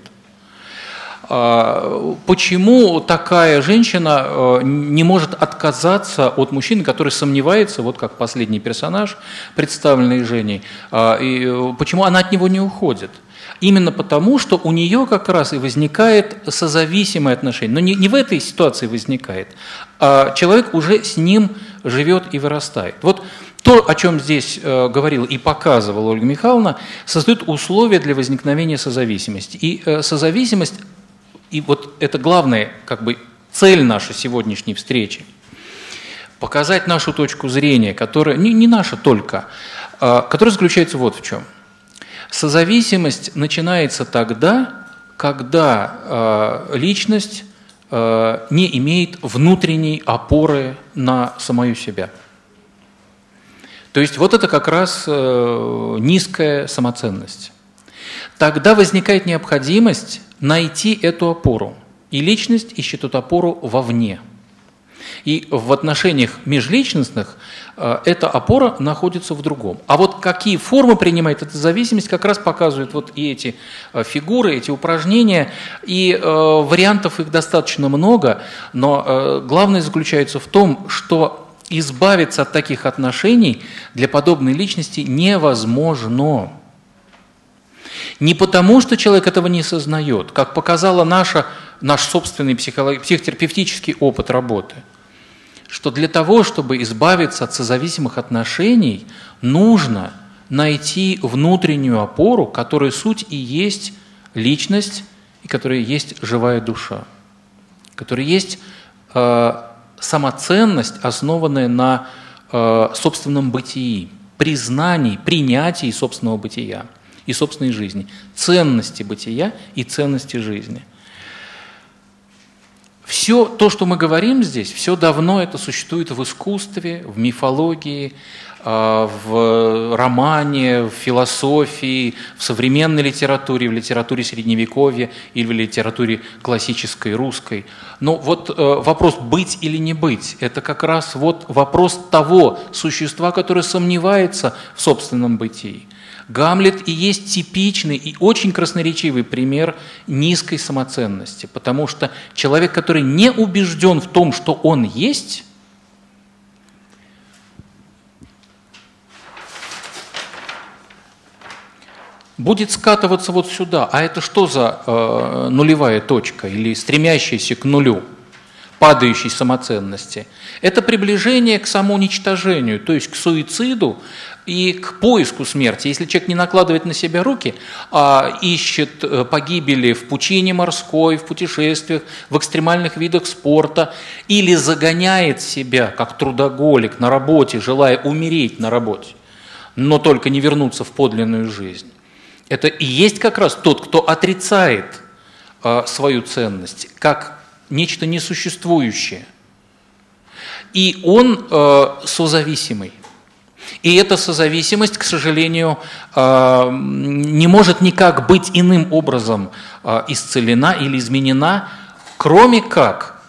Почему такая женщина не может отказаться от мужчины, который сомневается, вот как последний персонаж, представленный Женей, и почему она от него не уходит? Именно потому, что у нее как раз и возникает созависимое отношение. Но не в этой ситуации возникает, а человек уже с ним живет и вырастает. Вот то, о чем здесь говорила и показывала Ольга Михайловна, создает условия для возникновения созависимости. И созависимость, и вот это главная цель нашей сегодняшней встречи, показать нашу точку зрения, которая не наша только, которая заключается вот в чем. Созависимость начинается тогда, когда личность не имеет внутренней опоры на самую себя. То есть вот это как раз низкая самоценность. Тогда возникает необходимость найти эту опору, и личность ищет эту опору вовне. И в отношениях межличностных эта опора находится в другом. А вот какие формы принимает эта зависимость, как раз показывают вот и эти фигуры, эти упражнения. И вариантов их достаточно много, но главное заключается в том, что избавиться от таких отношений для подобной личности невозможно. Не потому, что человек этого не сознает, как показала наш собственный психотерапевтический опыт работы, что для того, чтобы избавиться от созависимых отношений, нужно найти внутреннюю опору, которая суть и есть личность, и которая есть живая душа, которая есть самоценность, основанная на собственном бытии, признании, принятии собственного бытия и собственной жизни, ценности бытия и ценности жизни. Все то, что мы говорим здесь, все давно это существует в искусстве, в мифологии, в романе, в философии, в современной литературе, в литературе Средневековья или в литературе классической русской. Но вот вопрос быть или не быть, это как раз вот вопрос того существа, которое сомневается в собственном бытии. Гамлет и есть типичный и очень красноречивый пример низкой самоценности, потому что человек, который не убежден в том, что он есть, будет скатываться вот сюда. А это что за нулевая точка или стремящаяся к нулю, падающей самоценности? Это приближение к самоуничтожению, то есть к суициду и к поиску смерти. Если человек не накладывает на себя руки, а ищет погибели в пучине морской, в путешествиях, в экстремальных видах спорта, или загоняет себя как трудоголик на работе, желая умереть на работе, но только не вернуться в подлинную жизнь, это и есть как раз тот, кто отрицает свою ценность как нечто несуществующее. И он созависимый. И эта созависимость, к сожалению, не может никак быть иным образом исцелена или изменена, кроме как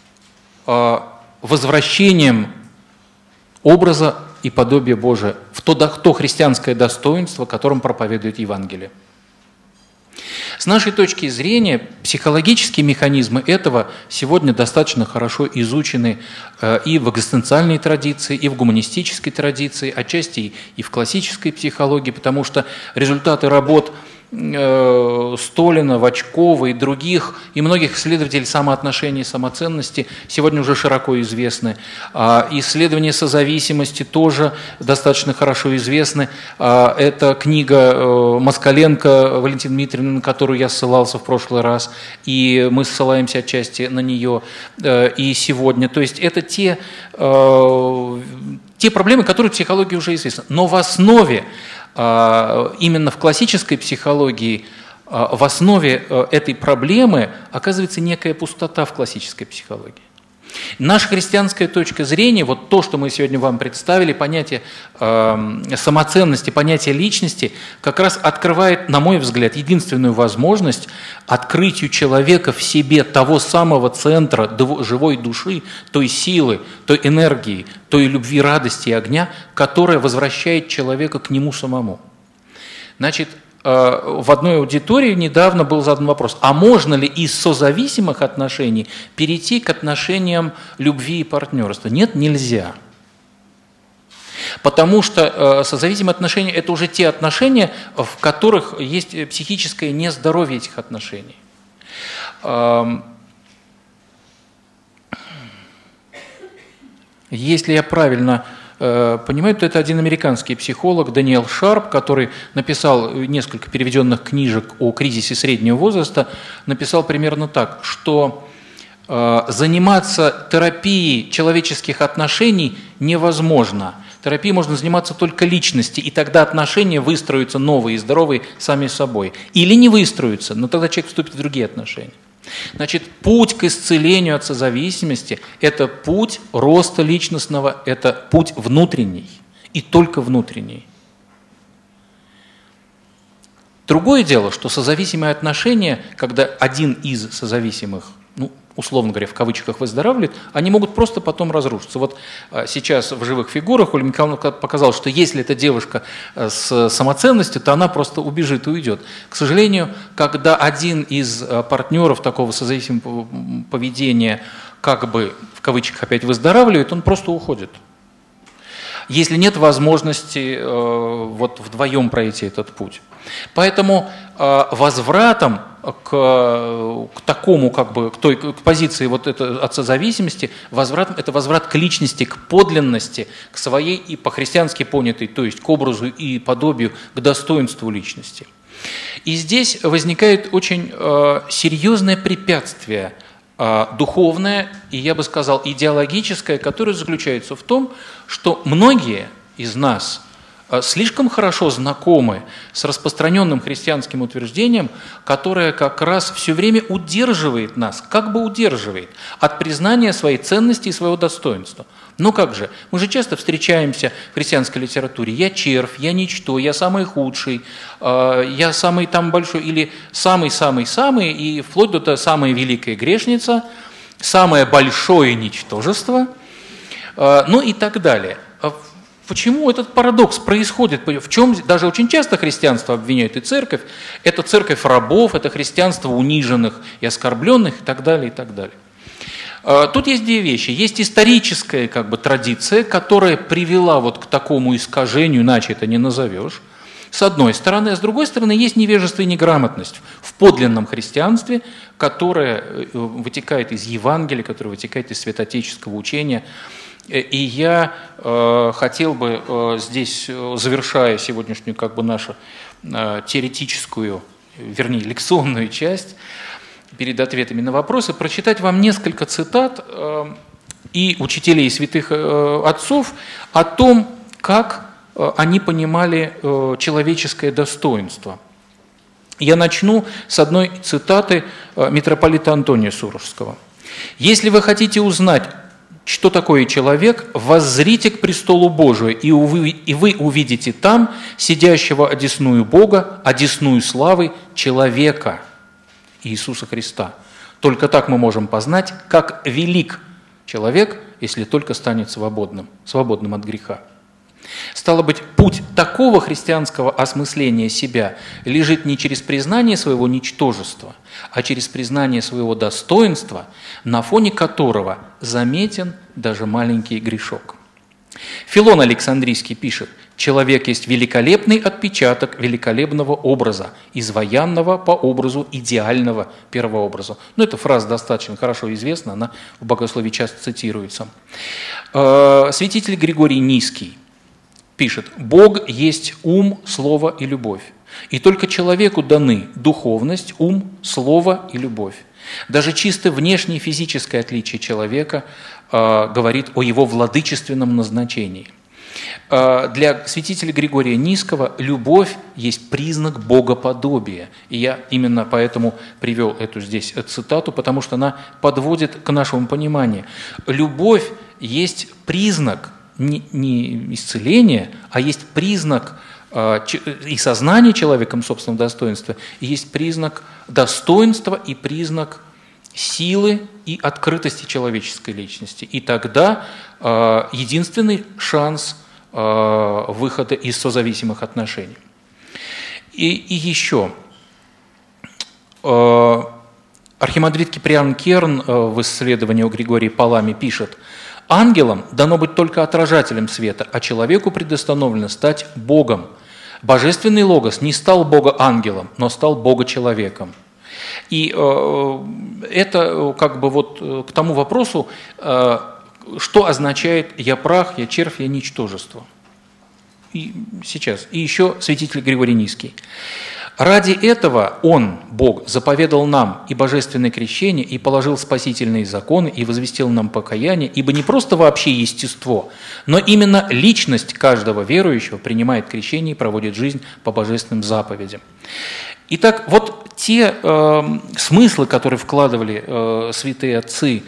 возвращением образа и подобия Божия в то христианское достоинство, которым проповедует Евангелие. С нашей точки зрения, психологические механизмы этого сегодня достаточно хорошо изучены и в экзистенциальной традиции, и в гуманистической традиции, отчасти и в классической психологии, потому что результаты работ Столина, Вачкова и других, и многих исследователей самоотношений и самоценности сегодня уже широко известны. Исследования созависимости тоже достаточно хорошо известны. Это книга Москаленко Валентины Дмитриевны, на которую я ссылался в прошлый раз, и мы ссылаемся отчасти на нее и сегодня. То есть это те проблемы, которые в психологии уже известны. Но в основе именно в классической психологии в основе этой проблемы оказывается некая пустота в классической психологии. Наша христианская точка зрения, вот то, что мы сегодня вам представили, понятие самоценности, понятие личности, как раз открывает, на мой взгляд, единственную возможность открытию человека в себе того самого центра живой души, той силы, той энергии, той любви, радости и огня, которая возвращает человека к нему самому. Значит, в одной аудитории недавно был задан вопрос, а можно ли из созависимых отношений перейти к отношениям любви и партнерства? Нет, нельзя. Потому что созависимые отношения – это уже те отношения, в которых есть психическое нездоровье этих отношений. Если я правильно понимаю, то это один американский психолог Даниэл Шарп, который написал несколько переведенных книжек о кризисе среднего возраста, написал примерно так, что заниматься терапией человеческих отношений невозможно. Терапией можно заниматься только личности, и тогда отношения выстроятся новые и здоровые сами собой. Или не выстроятся, но тогда человек вступит в другие отношения. Значит, путь к исцелению от созависимости – это путь роста личностного, это путь внутренний, и только внутренний. Другое дело, что созависимые отношения, когда один из созависимых, условно говоря, в кавычках выздоравливает, они могут просто потом разрушиться. Вот сейчас в «Живых фигурах» Ольга Михайловна показала, что если эта девушка с самоценностью, то она просто убежит и уйдет. К сожалению, когда один из партнеров такого созависимого поведения, как бы, в кавычках опять, выздоравливает, он просто уходит. Если нет возможности вот вдвоем пройти этот путь. Поэтому возвратом к такому, как бы, к позиции вот от созависимости, это возврат к личности, к подлинности, к своей и по-христиански понятой, то есть к образу и подобию, к достоинству личности. И здесь возникает очень серьезное препятствие, духовное и, я бы сказал, идеологическое, которое заключается в том, что многие из нас слишком хорошо знакомы с распространенным христианским утверждением, которое как раз все время удерживает нас, как бы удерживает от признания своей ценности и своего достоинства. Ну как же, мы же часто встречаемся в христианской литературе: я червь, я ничто, я самый худший, я самый там большой, или самый-самый-самый, и вплоть до самая великая грешница, самое большое ничтожество, ну и так далее. Почему этот парадокс происходит? В чем даже очень часто христианство обвиняет и церковь? Это церковь рабов, это христианство униженных и оскорбленных и так далее, и так далее. Тут есть две вещи. Есть историческая традиция, которая привела вот к такому искажению, иначе это не назовешь, с одной стороны. А с другой стороны, есть невежество и неграмотность в подлинном христианстве, которое вытекает из Евангелия, которое вытекает из святоотеческого учения. И я хотел бы здесь, завершая сегодняшнюю нашу теоретическую, вернее, лекционную часть, перед ответами на вопросы, прочитать вам несколько цитат и учителей, и святых отцов о том, как они понимали человеческое достоинство. Я начну с одной цитаты митрополита Антония Сурожского. «Если вы хотите узнать, что такое человек, воззрите к престолу Божию, и вы увидите там сидящего одесную Бога, одесную славы человека Иисуса Христа. Только так мы можем познать, как велик человек, если только станет свободным от греха». Стало быть, путь такого христианского осмысления себя лежит не через признание своего ничтожества, а через признание своего достоинства, на фоне которого заметен даже маленький грешок. Филон Александрийский пишет: «Человек есть великолепный отпечаток великолепного образа, изваянного по образу идеального первообраза». Эта фраза достаточно хорошо известна, она в богословии часто цитируется. Святитель Григорий Низкий пишет: «Бог есть ум, слово и любовь. И только человеку даны духовность, ум, слово и любовь. Даже чисто внешнее физическое отличие человека говорит о его владычественном назначении. Для святителя Григория Низкого любовь есть признак богоподобия. И я именно поэтому привел эту здесь цитату, потому что она подводит к нашему пониманию. Любовь есть признак не исцеления, а есть признак и сознания человеком собственного достоинства, и есть признак достоинства и признак силы и открытости человеческой личности. И тогда единственный шанс выхода из созависимых отношений. И еще. Архимандрит Киприан Керн в исследовании о Григории Паламе пишет: «Ангелам дано быть только отражателем света, а человеку предустановлено стать Богом. Божественный Логос не стал Бога-ангелом, но стал Бога-человеком». И это как бы вот к тому вопросу, что означает «я прах, я червь, я ничтожество». И сейчас. И еще святитель Григорий Низкий. «Ради этого Он, Бог, заповедал нам и божественное крещение, и положил спасительные законы, и возвестил нам покаяние, ибо не просто вообще естество, но именно личность каждого верующего принимает крещение и проводит жизнь по божественным заповедям». Итак, вот те смыслы, которые вкладывали святые отцы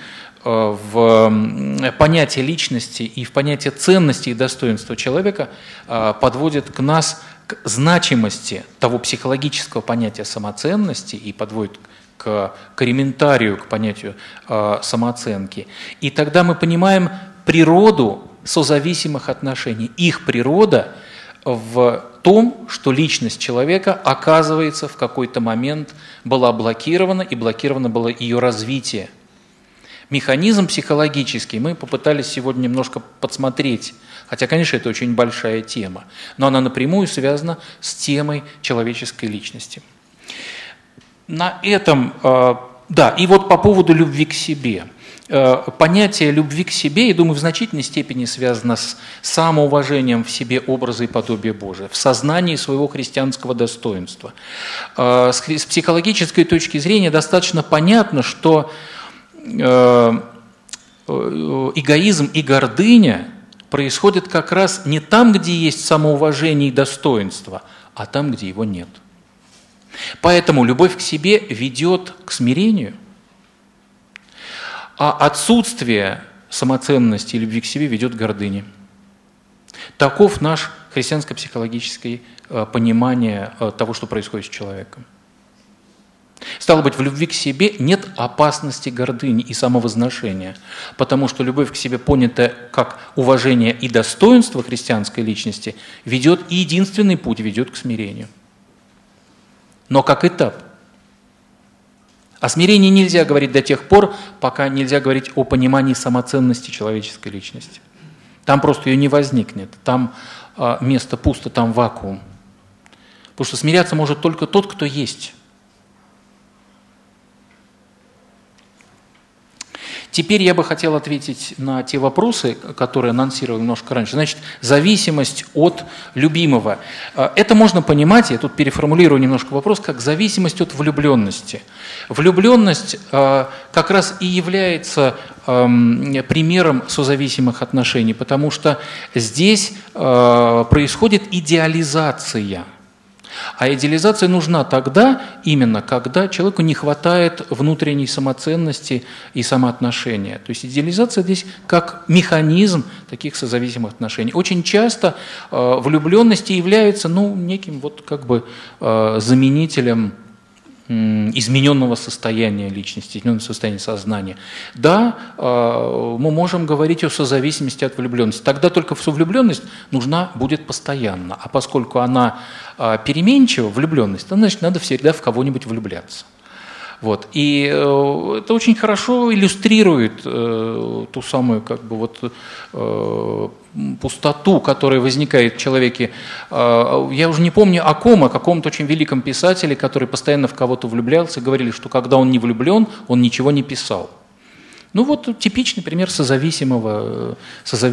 в понятие личности и в понятие ценности и достоинства человека, подводят к нас к значимости того психологического понятия самоценности и подводят к комментарию к понятию самооценки. И тогда мы понимаем природу созависимых отношений. Их природа в том, что личность человека, оказывается, в какой-то момент была блокирована, и блокировано было ее развитие. Механизм психологический мы попытались сегодня немножко подсмотреть, хотя, конечно, это очень большая тема, но она напрямую связана с темой человеческой личности. На этом, да, и вот по поводу любви к себе. Понятие любви к себе, я думаю, в значительной степени связано с самоуважением в себе образа и подобия Божия, в сознании своего христианского достоинства. С психологической точки зрения достаточно понятно, что эгоизм и гордыня происходят как раз не там, где есть самоуважение и достоинство, а там, где его нет. Поэтому любовь к себе ведет к смирению, а отсутствие самоценности и любви к себе ведет к гордыне. Таков наш христианско-психологическое понимание того, что происходит с человеком. Стало быть, в любви к себе нет опасности гордыни и самовозношения, потому что любовь к себе, понятая как уважение и достоинство христианской личности, ведет, и единственный путь ведет к смирению. Но как этап. О смирении нельзя говорить до тех пор, пока нельзя говорить о понимании самоценности человеческой личности. Там просто ее не возникнет, там место пусто, там вакуум. Потому что смиряться может только тот, кто есть. Теперь я бы хотел ответить на те вопросы, которые анонсировал немножко раньше. Значит, зависимость от любимого. Это можно понимать, я тут переформулирую немножко вопрос, как зависимость от влюбленности. Влюбленность как раз и является примером созависимых отношений, потому что здесь происходит идеализация. А идеализация нужна тогда, именно когда человеку не хватает внутренней самоценности и самоотношения. То есть идеализация здесь как механизм таких созависимых отношений. Очень часто влюбленности являются неким вот как бы заменителем измененного состояния личности, измененного состояния сознания. Да, мы можем говорить о созависимости от влюбленности. Тогда только совлюбленность нужна будет постоянно. А поскольку она переменчива, влюбленность, то значит надо всегда в кого-нибудь влюбляться. Вот. И это очень хорошо иллюстрирует ту самую как бы вот пустоту, которая возникает в человеке. Я уже не помню о каком-то очень великом писателе, который постоянно в кого-то влюблялся, говорили, что когда он не влюблен, он ничего не писал. Ну вот типичный пример созависимой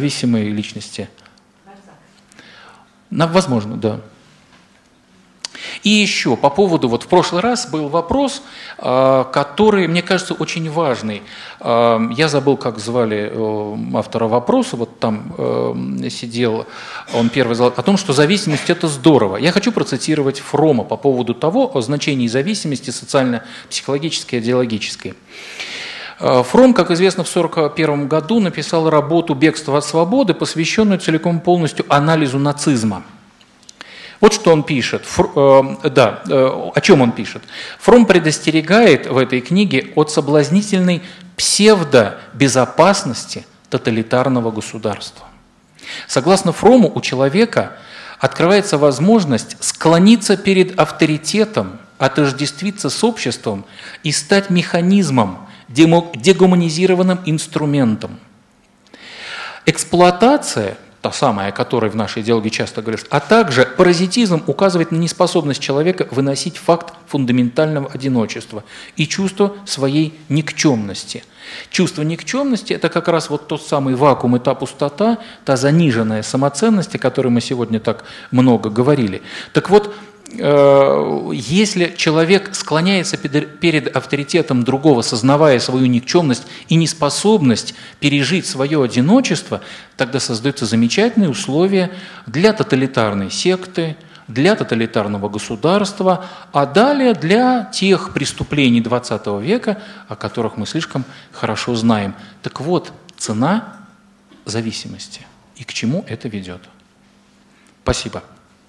личности. Возможно, да. И еще по поводу, вот в прошлый раз был вопрос, который, мне кажется, очень важный. Я забыл, как звали автора вопроса, вот там сидел, он первый задал, о том, что зависимость – это здорово. Я хочу процитировать Фромма по поводу того, о значении зависимости социально-психологической и идеологической. Фромм, как известно, в 1941 году написал работу «Бегство от свободы», посвященную целиком полностью анализу нацизма. Вот что он пишет, о чем он пишет. Фромм предостерегает в этой книге от соблазнительной псевдобезопасности тоталитарного государства. Согласно Фромму, у человека открывается возможность склониться перед авторитетом, отождествиться с обществом и стать механизмом, дегуманизированным инструментом. Эксплуатация, та самая, о которой в нашей идеологии часто говорят, а также паразитизм указывает на неспособность человека выносить факт фундаментального одиночества и чувство своей никчемности. Чувство никчемности – это как раз вот тот самый вакуум и та пустота, та заниженная самоценность, о которой мы сегодня так много говорили. Так вот, если человек склоняется перед авторитетом другого, сознавая свою никчемность и неспособность пережить свое одиночество, тогда создаются замечательные условия для тоталитарной секты, для тоталитарного государства, а далее для тех преступлений XX века, о которых мы слишком хорошо знаем. Так вот, цена зависимости и к чему это ведет. Спасибо.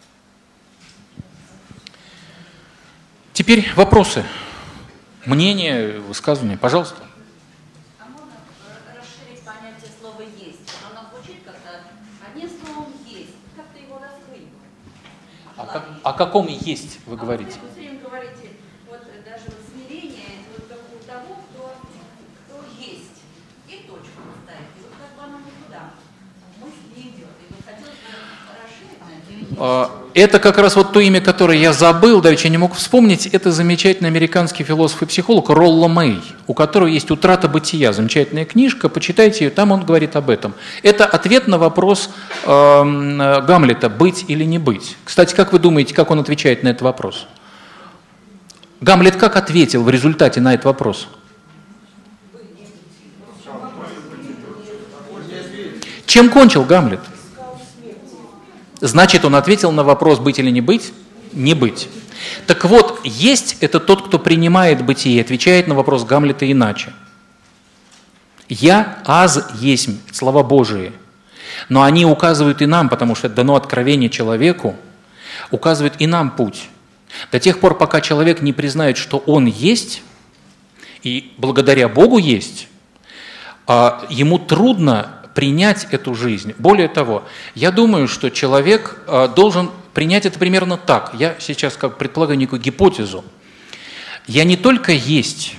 Теперь вопросы, мнения, высказывания. Пожалуйста. А можно расширить понятие слова «есть»? Оно звучит как-то одним словом «есть». Как ты его раскрыть? О каком «есть» вы говорите? Вы все время говорите, вот даже вот смирение, вот как у того, кто есть. И точку ставить. И вот как бы оно никуда. Мысль не идет. И вот хотелось бы расширить на это. Это как раз вот то имя, которое я забыл, давеча не мог вспомнить, это замечательный американский философ и психолог Ролло Мэй, у которого есть «Утрата бытия», замечательная книжка, почитайте ее, там он говорит об этом. Это ответ на вопрос Гамлета «быть или не быть». Кстати, как вы думаете, как он отвечает на этот вопрос? Гамлет как ответил в результате на этот вопрос? Чем кончил Гамлет? Значит, он ответил на вопрос «быть или не быть»? Не быть. Так вот, есть – это тот, кто принимает бытие, отвечает на вопрос Гамлета иначе. «Я аз есмь» – слова Божии. Но они указывают и нам, потому что это дано откровение человеку, указывают и нам путь. До тех пор, пока человек не признает, что он есть, и благодаря Богу есть, ему трудно принять эту жизнь. Более того, я думаю, что человек должен принять это примерно так. Я сейчас как предполагаю некую гипотезу. Я не только есть,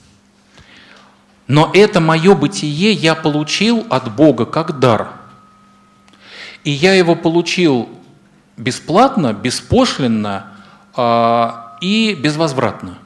но это мое бытие я получил от Бога как дар. И я его получил бесплатно, беспошлинно и безвозвратно.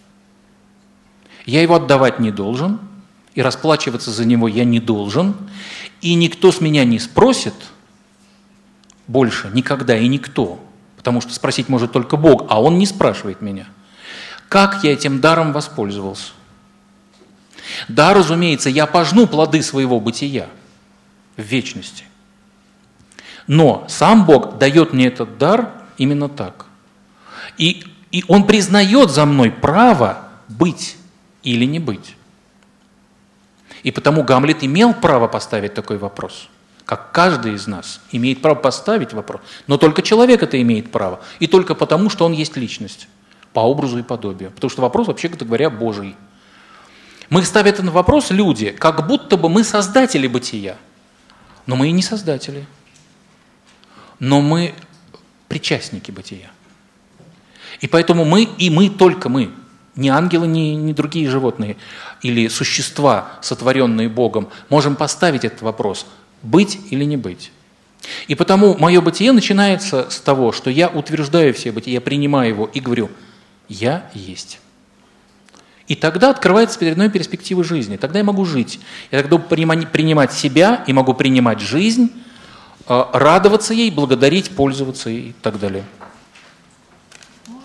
Я его отдавать не должен, и расплачиваться за него я не должен, и никто с меня не спросит больше никогда и никто, потому что спросить может только Бог, а Он не спрашивает меня, как я этим даром воспользовался. Да, разумеется, я пожну плоды своего бытия в вечности, но сам Бог дает мне этот дар именно так. И Он признает за мной право быть или не быть. И потому Гамлет имел право поставить такой вопрос, как каждый из нас имеет право поставить вопрос. Но только человек это имеет право, и только потому, что он есть личность, по образу и подобию. Потому что вопрос, вообще говоря, Божий. Мы ставим этот вопрос, люди, как будто бы мы создатели бытия. Но мы и не создатели. Но мы причастники бытия. И поэтому мы, только мы, ни ангелы, ни другие животные или существа, сотворенные Богом, можем поставить этот вопрос – быть или не быть. И потому мое бытие начинается с того, что я утверждаю все бытие, я принимаю его и говорю «я есть». И тогда открывается передо мной перспектива жизни. Тогда я могу жить. Я тогда могу принимать себя и могу принимать жизнь, радоваться ей, благодарить, пользоваться и так далее. Можно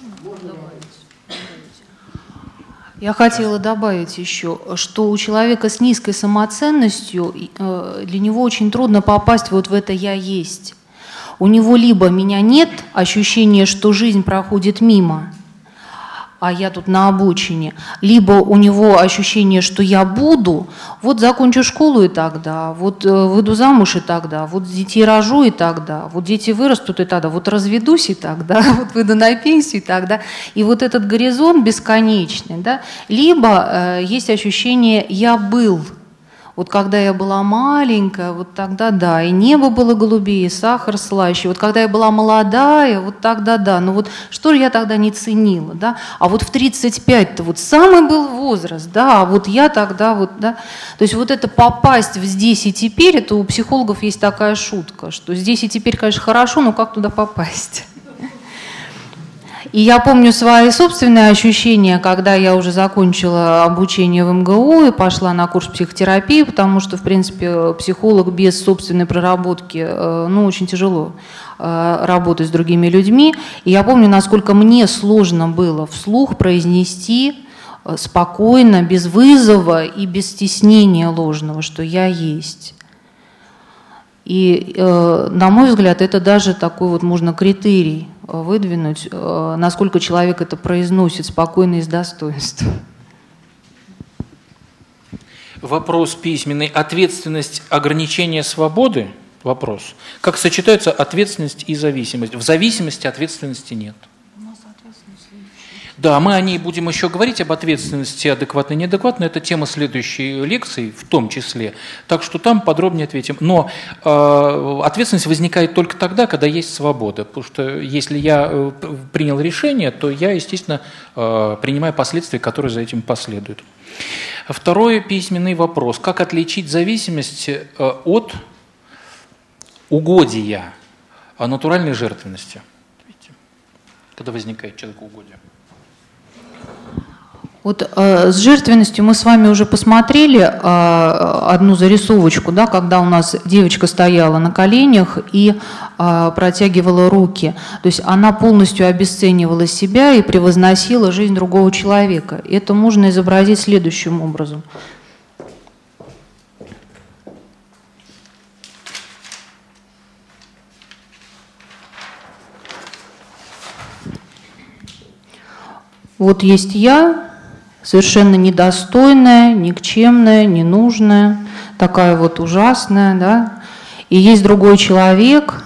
Я хотела добавить еще, что у человека с низкой самоценностью для него очень трудно попасть вот в это «я есть». У него либо «меня нет», ощущение, что жизнь проходит мимо, а я тут на обочине, либо у него ощущение, что я буду, вот закончу школу и тогда, вот выйду замуж и тогда, вот детей рожу и тогда, вот дети вырастут и тогда, вот разведусь и тогда, вот выйду на пенсию и тогда. И вот этот горизонт бесконечный, да? Либо есть ощущение «я был». Вот когда я была маленькая, вот тогда да, и небо было голубее, и сахар слаще. Вот когда я была молодая, вот тогда да. Но вот что же я тогда не ценила, да? А вот в 35-то вот самый был возраст, да, а вот я тогда вот, да. То есть вот это попасть в здесь и теперь, это у психологов есть такая шутка, что здесь и теперь, конечно, хорошо, но как туда попасть? И я помню свои собственные ощущения, когда я уже закончила обучение в МГУ и пошла на курс психотерапии, потому что, в принципе, психолог без собственной проработки, ну, очень тяжело работать с другими людьми. И я помню, насколько мне сложно было вслух произнести спокойно, без вызова и без стеснения ложного, что я есть. И, на мой взгляд, это даже такой вот можно критерий выдвинуть, насколько человек это произносит спокойно и с достоинством. Вопрос письменный. Ответственность, ограничение свободы? Вопрос. Как сочетаются ответственность и зависимость? В зависимости ответственности нет. Да, мы о ней будем еще говорить, об ответственности адекватной и неадекватной. Это тема следующей лекции в том числе. Так что там подробнее ответим. Но ответственность возникает только тогда, когда есть свобода. Потому что если я принял решение, то я, естественно, принимаю последствия, которые за этим последуют. Второй письменный вопрос. Как отличить зависимость от угодия, натуральной жертвенности? Видите, когда возникает человекоугодие. Вот с жертвенностью мы с вами уже посмотрели одну зарисовочку, да, когда у нас девочка стояла на коленях и протягивала руки. То есть она полностью обесценивала себя и превозносила жизнь другого человека. Это можно изобразить следующим образом. Вот есть я, совершенно недостойная, никчемная, ненужная, такая вот ужасная, да. И есть другой человек,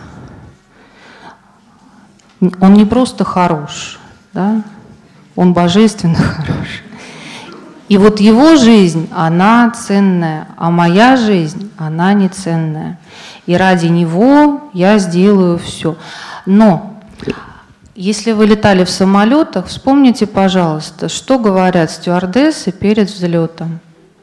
он не просто хорош, да, он божественно хорош. И вот его жизнь, она ценная, а моя жизнь, она не ценная. И ради него я сделаю все. Но если вы летали в самолетах, вспомните, пожалуйста, что говорят стюардессы перед взлетом.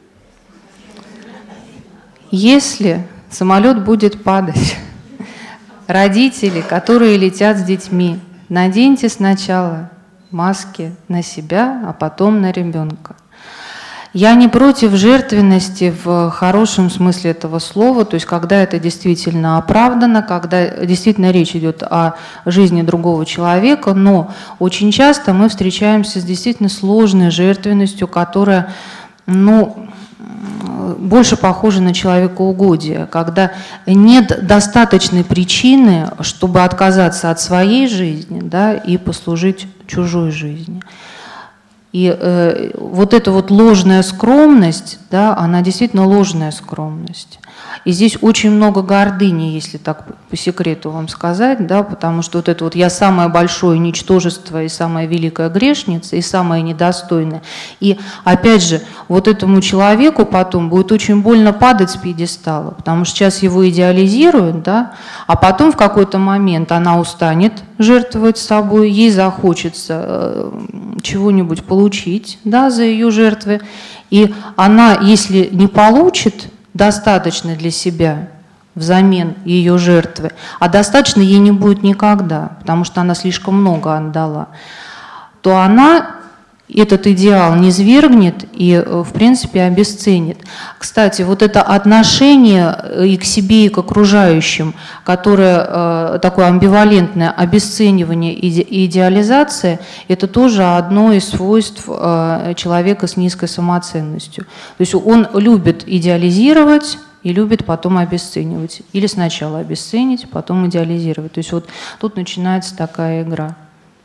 Если самолет будет падать, родители, которые летят с детьми, наденьте сначала маски на себя, а потом на ребенка. Я не против жертвенности в хорошем смысле этого слова, то есть когда это действительно оправдано, когда действительно речь идет о жизни другого человека, но очень часто мы встречаемся с действительно сложной жертвенностью, которая, ну, больше похожа на человекоугодие, когда нет достаточной причины, чтобы отказаться от своей жизни, да, и послужить чужой жизни. И вот эта вот ложная скромность, да, она действительно ложная скромность. И здесь очень много гордыни, если так по секрету вам сказать, да, потому что вот это вот я самое большое ничтожество и самая великая грешница, и самая недостойная. И опять же, вот этому человеку потом будет очень больно падать с пьедестала, потому что сейчас его идеализируют, да, а потом в какой-то момент она устанет жертвовать собой, ей захочется чего-нибудь получить, да, за ее жертвы, и она, если не получит достаточно для себя взамен ее жертвы, а достаточно ей не будет никогда, потому что она слишком много отдала, то она этот идеал низвергнет и, в принципе, обесценит. Кстати, вот это отношение и к себе, и к окружающим, которое такое амбивалентное обесценивание и идеализация, это тоже одно из свойств человека с низкой самоценностью. То есть он любит идеализировать и любит потом обесценивать. Или сначала обесценить, потом идеализировать. То есть вот тут начинается такая игра.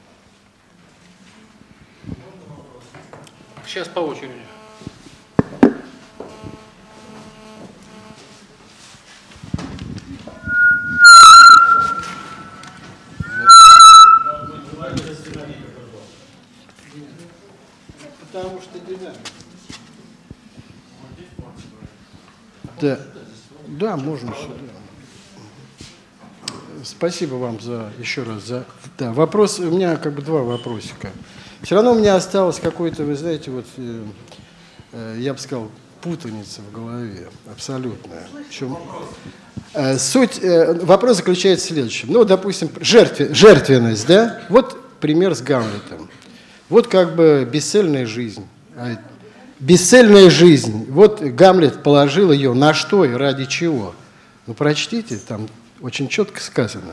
Сейчас по очереди. Потому что динамика. Да, да, можно сюда. Спасибо вам еще раз за вопрос. У меня как бы два вопросика. Все равно у меня осталось какое-то, вы знаете, вот я бы сказал, путаница в голове, абсолютная. Суть вопроса заключается в следующем. Ну, допустим, жертвенность, да? Вот пример с Гамлетом. Вот как бы бесцельная жизнь. Бесцельная жизнь. Вот Гамлет положил ее на что и ради чего? Ну, прочтите, там очень четко сказано.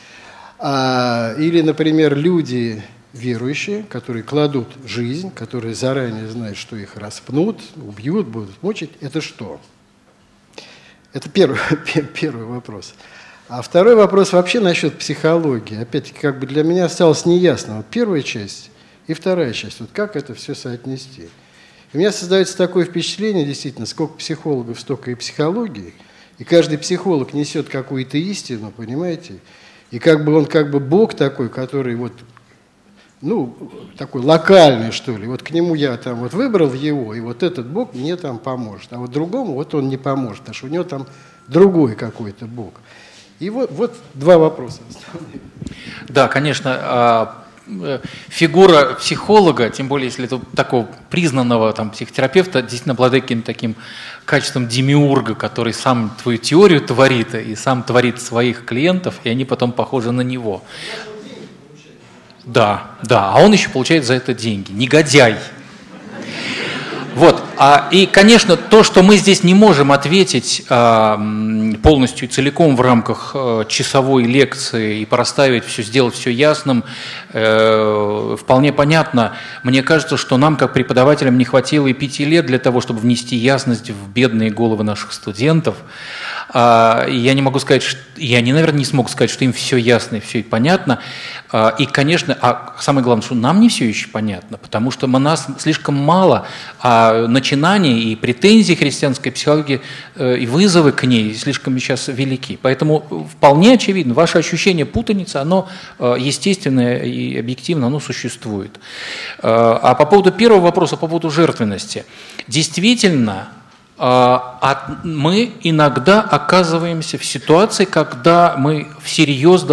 Или, например, люди верующие, которые кладут жизнь, которые заранее знают, что их распнут, убьют, будут мучить. Это что? Это первый вопрос. А второй вопрос вообще насчет психологии. Опять-таки, как бы для меня осталось неясно. Вот первая часть и вторая часть. Вот как это все соотнести? У меня создается такое впечатление, действительно, сколько психологов, столько и психологии. И каждый психолог несет какую-то истину, понимаете? И как бы он как бы Бог такой, который вот, ну, такой локальный, что ли. Вот к нему я там вот выбрал его, и вот этот Бог мне там поможет. А вот другому вот он не поможет, потому что у него там другой какой-то Бог. И вот два вопроса. Да, конечно. Фигура психолога, тем более, если это такого признанного там, психотерапевта, действительно обладает каким-то таким качеством демиурга, который сам твою теорию творит и сам творит своих клиентов, и они потом похожи на него. Да, а он еще получает за это деньги. Негодяй. Вот. И, конечно, то, что мы здесь не можем ответить полностью и целиком в рамках часовой лекции и проставить все, сделать все ясным, вполне понятно. Мне кажется, что нам, как преподавателям, не хватило и 5 лет для того, чтобы внести ясность в бедные головы наших студентов. Я не могу сказать, наверное, не смогу сказать, что им все ясно и все понятно. И, конечно, самое главное, что нам не все еще понятно, потому что у нас слишком мало начинаний и претензий христианской психологии, и вызовы к ней слишком сейчас велики. Поэтому вполне очевидно, ваше ощущение путаницы, оно естественное и объективно, оно существует. А по поводу первого вопроса, по поводу жертвенности. Действительно, мы иногда оказываемся в ситуации, когда мы всерьез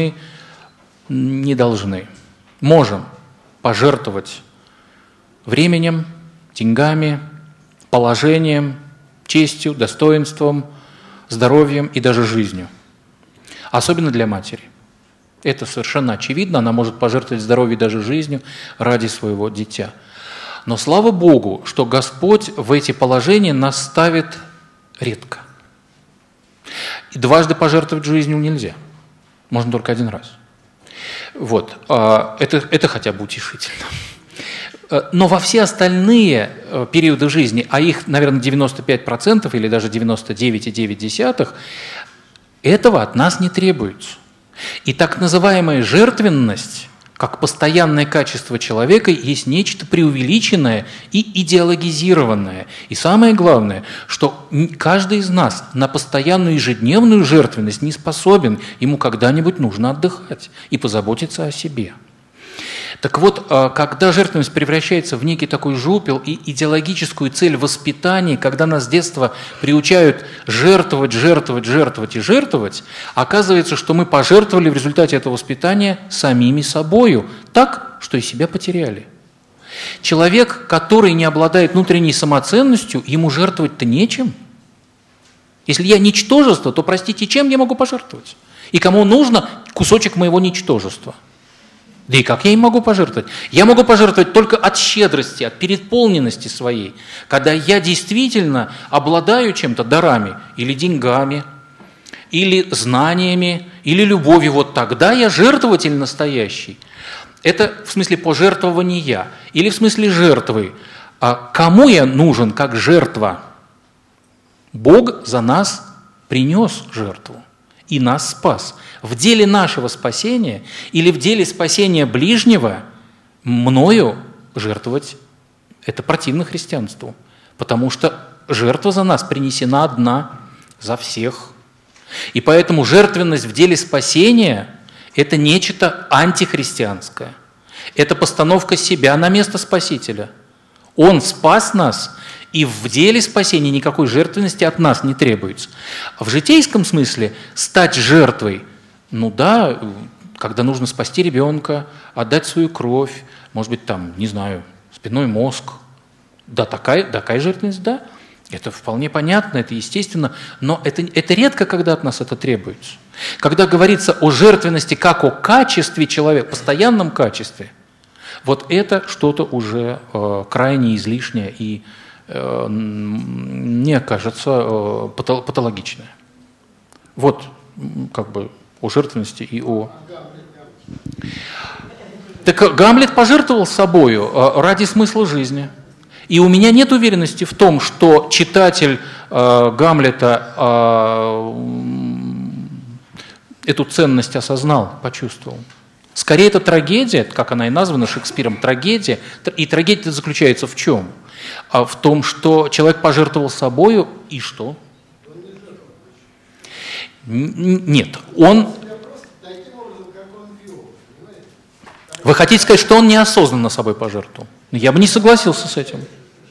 можем пожертвовать временем, деньгами, положением, честью, достоинством, здоровьем и даже жизнью. Особенно для матери. Это совершенно очевидно, она может пожертвовать здоровьем и даже жизнью ради своего дитя. Но слава Богу, что Господь в эти положения нас ставит редко. И дважды пожертвовать жизнью нельзя. Можно только один раз. Вот. Это хотя бы утешительно. Но во все остальные периоды жизни, а их, наверное, 95% или даже 99,9%, этого от нас не требуется. И так называемая жертвенность, как постоянное качество человека, есть нечто преувеличенное и идеологизированное. И самое главное, что каждый из нас на постоянную ежедневную жертвенность не способен, ему когда-нибудь нужно отдыхать и позаботиться о себе. Так вот, когда жертвенность превращается в некий такой жупел и идеологическую цель воспитания, когда нас с детства приучают жертвовать, оказывается, что мы пожертвовали в результате этого воспитания самими собою, так, что и себя потеряли. Человек, который не обладает внутренней самоценностью, ему жертвовать-то нечем. Если я ничтожество, то, простите, чем я могу пожертвовать? И кому нужно кусочек моего ничтожества? Да и как я им могу пожертвовать? Я могу пожертвовать только от щедрости, от переполненности своей, когда я действительно обладаю чем-то, дарами, или деньгами, или знаниями, или любовью. Вот тогда я жертвователь настоящий. Это в смысле пожертвования, или в смысле жертвы. А кому я нужен как жертва? Бог за нас принес жертву и нас спас. В деле нашего спасения или в деле спасения ближнего мною жертвовать – это противно христианству, потому что жертва за нас принесена одна, за всех. И поэтому жертвенность в деле спасения – это нечто антихристианское. Это постановка себя на место Спасителя. Он спас нас, и в деле спасения никакой жертвенности от нас не требуется. В житейском смысле стать жертвой, ну да, когда нужно спасти ребенка, отдать свою кровь, может быть, там, не знаю, спинной мозг. Да, такая жертвенность, да. Это вполне понятно, это естественно, но это редко, когда от нас это требуется. Когда говорится о жертвенности как о качестве человека, постоянном качестве, вот это что-то уже крайне излишнее и, мне кажется, патологичное. Вот как бы о жертвенности и о... Так Гамлет пожертвовал собою ради смысла жизни. И у меня нет уверенности в том, что читатель Гамлета эту ценность осознал, почувствовал. Скорее, это трагедия, как она и названа Шекспиром, трагедия. И трагедия заключается в чем? В том, что человек пожертвовал собою, и что? Нет, он... Вы хотите сказать, что он неосознанно собой пожертвовал? Я бы не согласился с этим.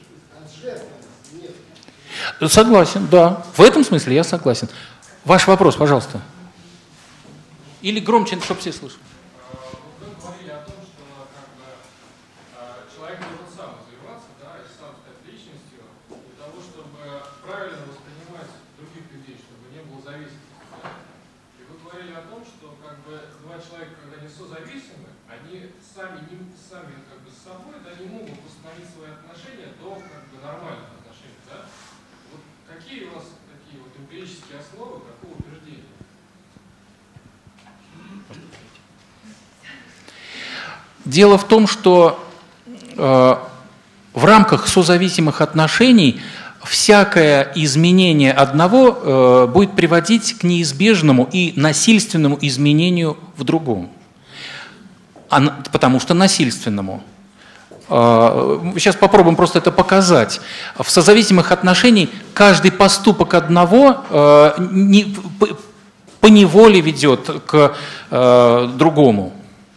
Согласен, да. В этом смысле я согласен. Ваш вопрос, пожалуйста. Или громче, чтобы все слышали. Вы говорили о том, что человек должен сам развиваться, да, и сам стать личностью для того, чтобы правильно воспринимать других людей, чтобы не было зависимости. Да? И вы говорили о том, что два человека, когда не созависимы, они сами как бы с собой, да, не могут восстановить свои отношения до нормальных отношений. Да? Вот какие у вас такие вот эмпирические основы такого утверждения? Дело в том, что в рамках созависимых отношений всякое изменение одного будет приводить к неизбежному и насильственному изменению в другом. Потому что насильственному. Сейчас попробуем просто это показать. В созависимых отношениях каждый поступок одного поневоле ведет к другому.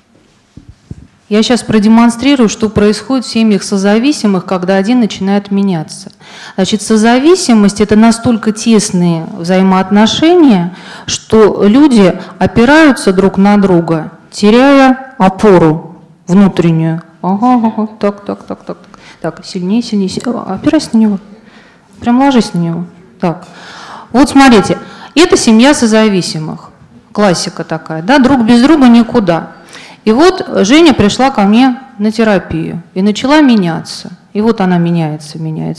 Я сейчас продемонстрирую, что происходит в семьях созависимых, когда один начинает меняться. Значит, созависимость – это настолько тесные взаимоотношения, что люди опираются друг на друга, теряя опору внутреннюю. Ага, так, сильнее. Опирайся на него. Прям ложись на него. Так. Вот смотрите, это семья созависимых. Классика такая, да, друг без друга никуда. И вот Женя пришла ко мне на терапию и начала меняться. И вот она меняется,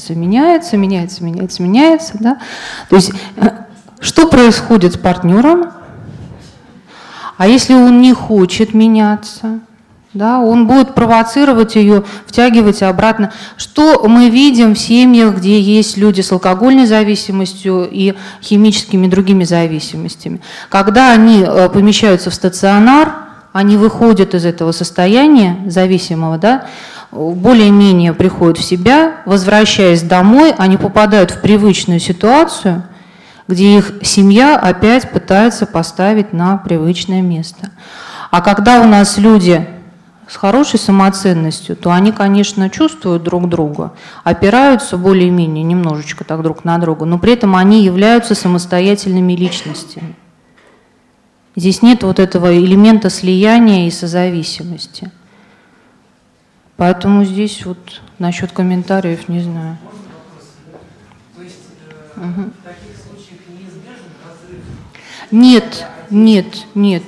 да. То есть, что происходит с партнером? А если он не хочет меняться? Да, он будет провоцировать ее, втягивать обратно. Что мы видим в семьях, где есть люди с алкогольной зависимостью и химическими другими зависимостями? Когда они помещаются в стационар, они выходят из этого состояния зависимого, да, более-менее приходят в себя, возвращаясь домой, они попадают в привычную ситуацию, где их семья опять пытается поставить на привычное место. А когда у нас люди с хорошей самоценностью, то они, конечно, чувствуют друг друга, опираются более-менее немножечко так друг на друга, но при этом они являются самостоятельными личностями. Здесь нет вот этого элемента слияния и созависимости. Поэтому здесь вот насчет комментариев не знаю. То есть в таких случаях неизбежен разрыв? Нет.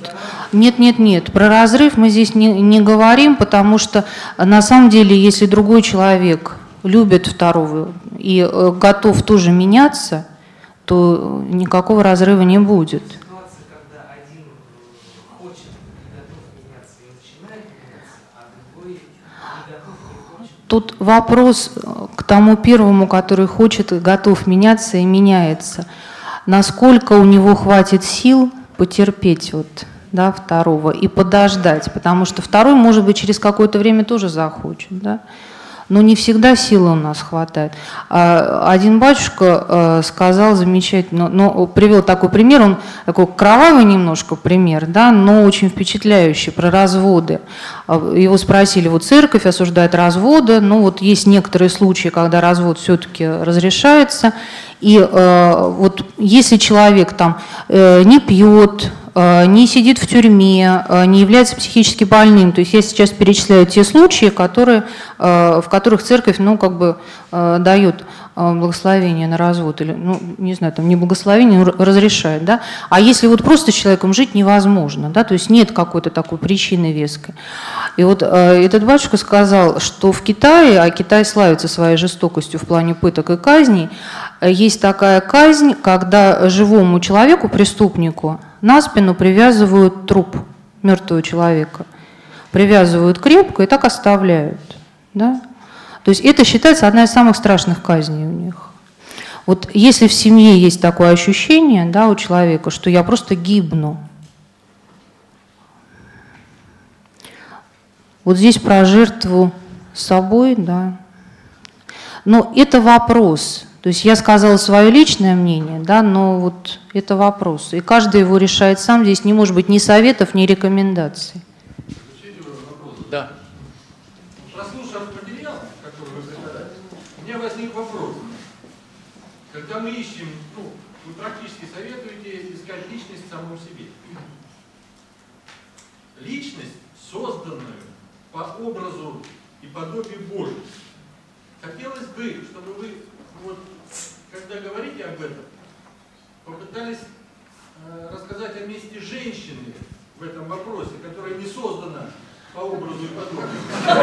Нет, про разрыв мы здесь не говорим, потому что на самом деле, если другой человек любит второго и готов тоже меняться, то никакого разрыва не будет. Ситуация, когда один хочет и готов меняться и начинает меняться, а другой не готов и хочет. Тут вопрос к тому первому, который хочет и готов меняться и меняется. Насколько у него хватит сил потерпеть да, второго и подождать, потому что второй, может быть, через какое-то время тоже захочет, да? Но не всегда силы у нас хватает. Один батюшка сказал замечательно, привел такой пример, он такой кровавый немножко пример, да, но очень впечатляющий, про разводы. Его спросили, церковь осуждает разводы, есть некоторые случаи, когда развод все-таки разрешается, и если человек там не пьет, не сидит в тюрьме, не является психически больным. То есть я сейчас перечисляю те случаи, в которых церковь, дает благословение на развод, или, не знаю, там не благословение, но разрешает, да. А если просто с человеком жить невозможно, да, то есть нет какой-то такой причины веской. И этот батюшка сказал, что в Китае, а Китай славится своей жестокостью в плане пыток и казней, есть такая казнь, когда живому человеку, преступнику, на спину привязывают труп мертвого человека. Привязывают крепко и так оставляют. Да? То есть это считается одна из самых страшных казней у них. Если в семье есть такое ощущение, да, у человека, что я просто гибну. Здесь про жертву собой, да. Но это вопрос. То есть я сказала свое личное мнение, да, но это вопрос. И каждый его решает сам. Здесь не может быть ни советов, ни рекомендаций. Да. Прослушав материал, который вы преподаете, у меня возник вопрос. Когда мы ищем, вы практически советуете искать личность в самом себе. Личность, созданную по образу и подобию Божьему. Хотелось бы, чтобы вы, когда говорите об этом, попытались рассказать о месте женщины в этом вопросе, которая не создана по образу и подобию.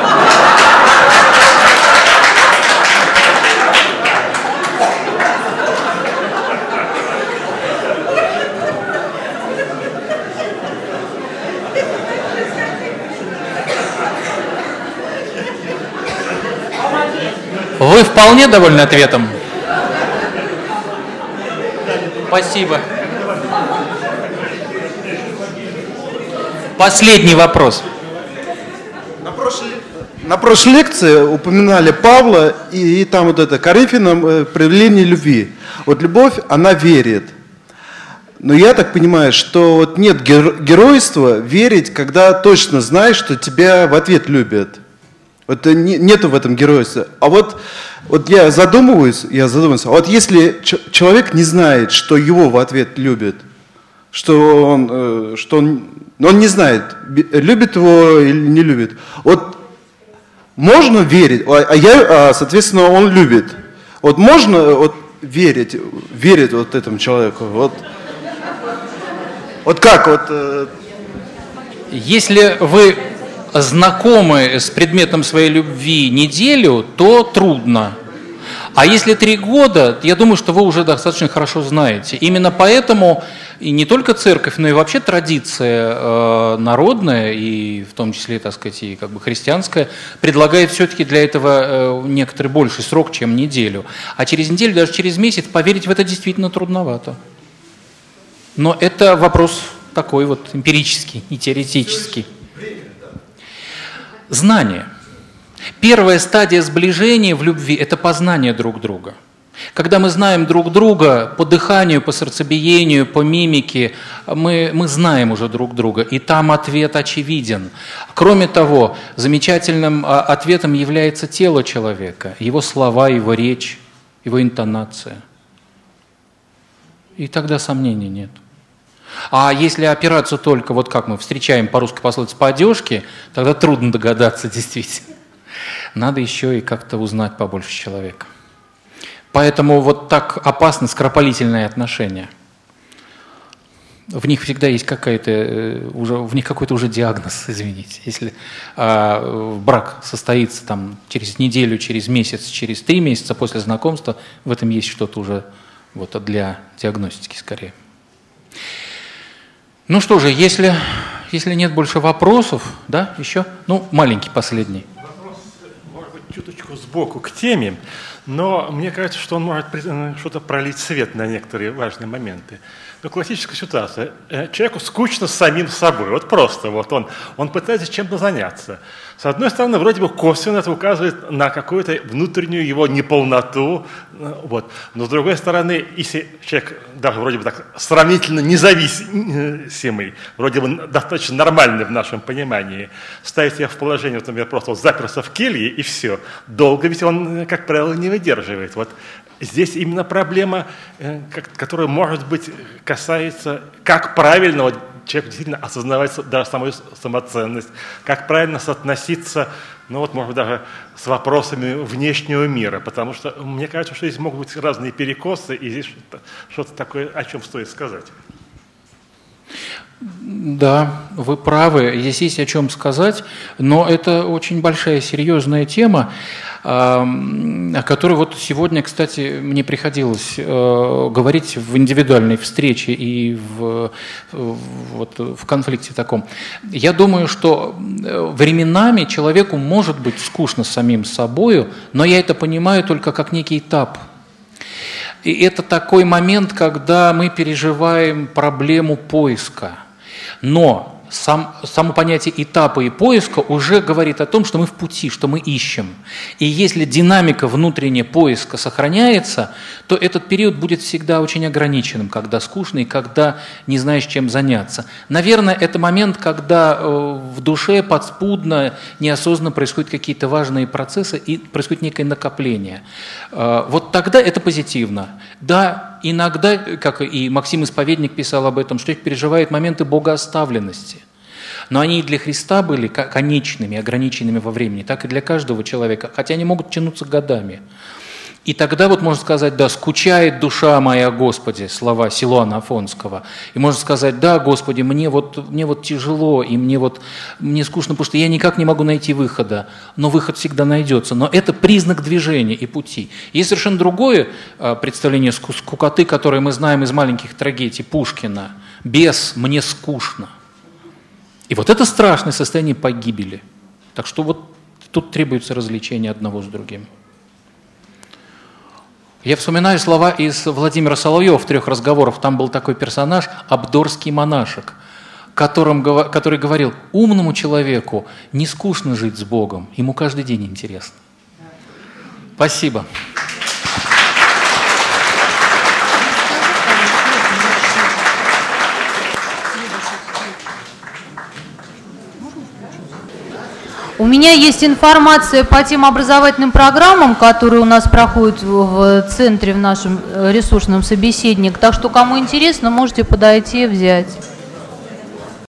Вы вполне довольны ответом? Спасибо. Последний вопрос. На прошлой лекции упоминали Павла и там Коринфянам проявление любви. Любовь, она верит. Но я так понимаю, что нет геройства верить, когда точно знаешь, что тебя в ответ любят. Нету в этом геройства. А я задумываюсь, а если человек не знает, что его в ответ любят, что он не знает, любит его или не любит, можно верить, соответственно, он любит. Можно верить этому человеку. Как? Если вы знакомы с предметом своей любви неделю, то трудно. А если 3 года, я думаю, что вы уже достаточно хорошо знаете. Именно поэтому и не только церковь, но и вообще традиция народная, и в том числе, и христианская, предлагает все-таки для этого некоторый больший срок, чем неделю. А через неделю, даже через месяц поверить в это действительно трудновато. Но это вопрос такой эмпирический, не теоретический. Знание. Первая стадия сближения в любви – это познание друг друга. Когда мы знаем друг друга по дыханию, по сердцебиению, по мимике, мы знаем уже друг друга, и там ответ очевиден. Кроме того, замечательным ответом является тело человека, его слова, его речь, его интонация. И тогда сомнений нет. А если опираться только, как мы встречаем по русской пословице, по одежке, тогда трудно догадаться действительно. Надо еще и как-то узнать побольше человека. Поэтому так опасны скоропалительные отношения. в них всегда есть в них какой-то уже диагноз, извините. Если брак состоится там через неделю, через месяц, через 3 месяца после знакомства, в этом есть что-то уже вот для диагностики скорее. Ну что же, если нет больше вопросов, да, еще? Ну, маленький последний. Вопрос, может быть, чуточку сбоку к теме, но мне кажется, что он может что-то пролить свет на некоторые важные моменты. Ну, классическая ситуация. Человеку скучно с самим собой. Вот просто вот он пытается чем-то заняться. С одной стороны, вроде бы косвенно это указывает на какую-то внутреннюю его неполноту. Вот. Но с другой стороны, если человек даже вроде бы так сравнительно независимый, вроде бы достаточно нормальный в нашем понимании, ставить себя в положение, вот, например, просто вот заперся в келье и все, долго ведь он, как правило, не выдерживает. Вот. Здесь именно проблема, которая, может быть, касается, как правильно вот, человек действительно осознавать даже самую самоценность, как правильно соотноситься, ну вот, может быть, даже с вопросами внешнего мира, потому что мне кажется, что здесь могут быть разные перекосы, и здесь что-то такое, о чем стоит сказать. Да, вы правы, здесь есть о чем сказать, но это очень большая, серьезная тема, о которой вот сегодня, кстати, мне приходилось говорить в индивидуальной встрече и в конфликте таком. Я думаю, что временами человеку может быть скучно самим собою, но я это понимаю только как некий этап. И это такой момент, когда мы переживаем проблему поиска. Но само понятие этапа и поиска уже говорит о том, что мы в пути, что мы ищем. И если динамика внутреннего поиска сохраняется, то этот период будет всегда очень ограниченным, когда скучно и когда не знаешь, чем заняться. Наверное, это момент, когда в душе подспудно, неосознанно происходят какие-то важные процессы и происходит некое накопление. Вот тогда это позитивно. Да, иногда, как и Максим Исповедник писал об этом, что человек переживает моменты богооставленности. Но они и для Христа были конечными, ограниченными во времени, так и для каждого человека, хотя они могут тянуться годами. И тогда вот можно сказать, да, скучает душа моя, Господи, слова Силуана Афонского. И можно сказать, да, Господи, мне вот тяжело, и мне скучно, потому что я никак не могу найти выхода. Но выход всегда найдется. Но это признак движения и пути. Есть совершенно другое представление скукоты, которое мы знаем из маленьких трагедий Пушкина. «Бес, мне скучно». И вот это страшное состояние погибели. Так что вот тут требуется развлечение одного с другим. Я вспоминаю слова из Владимира Соловьева в «Трех разговорах». Там был такой персонаж, абдорский монашек, который говорил, умному человеку не скучно жить с Богом, ему каждый день интересно. Спасибо. У меня есть информация по тем образовательным программам, которые у нас проходят в центре, в нашем ресурсном собеседнике. Так что, кому интересно, можете подойти, взять.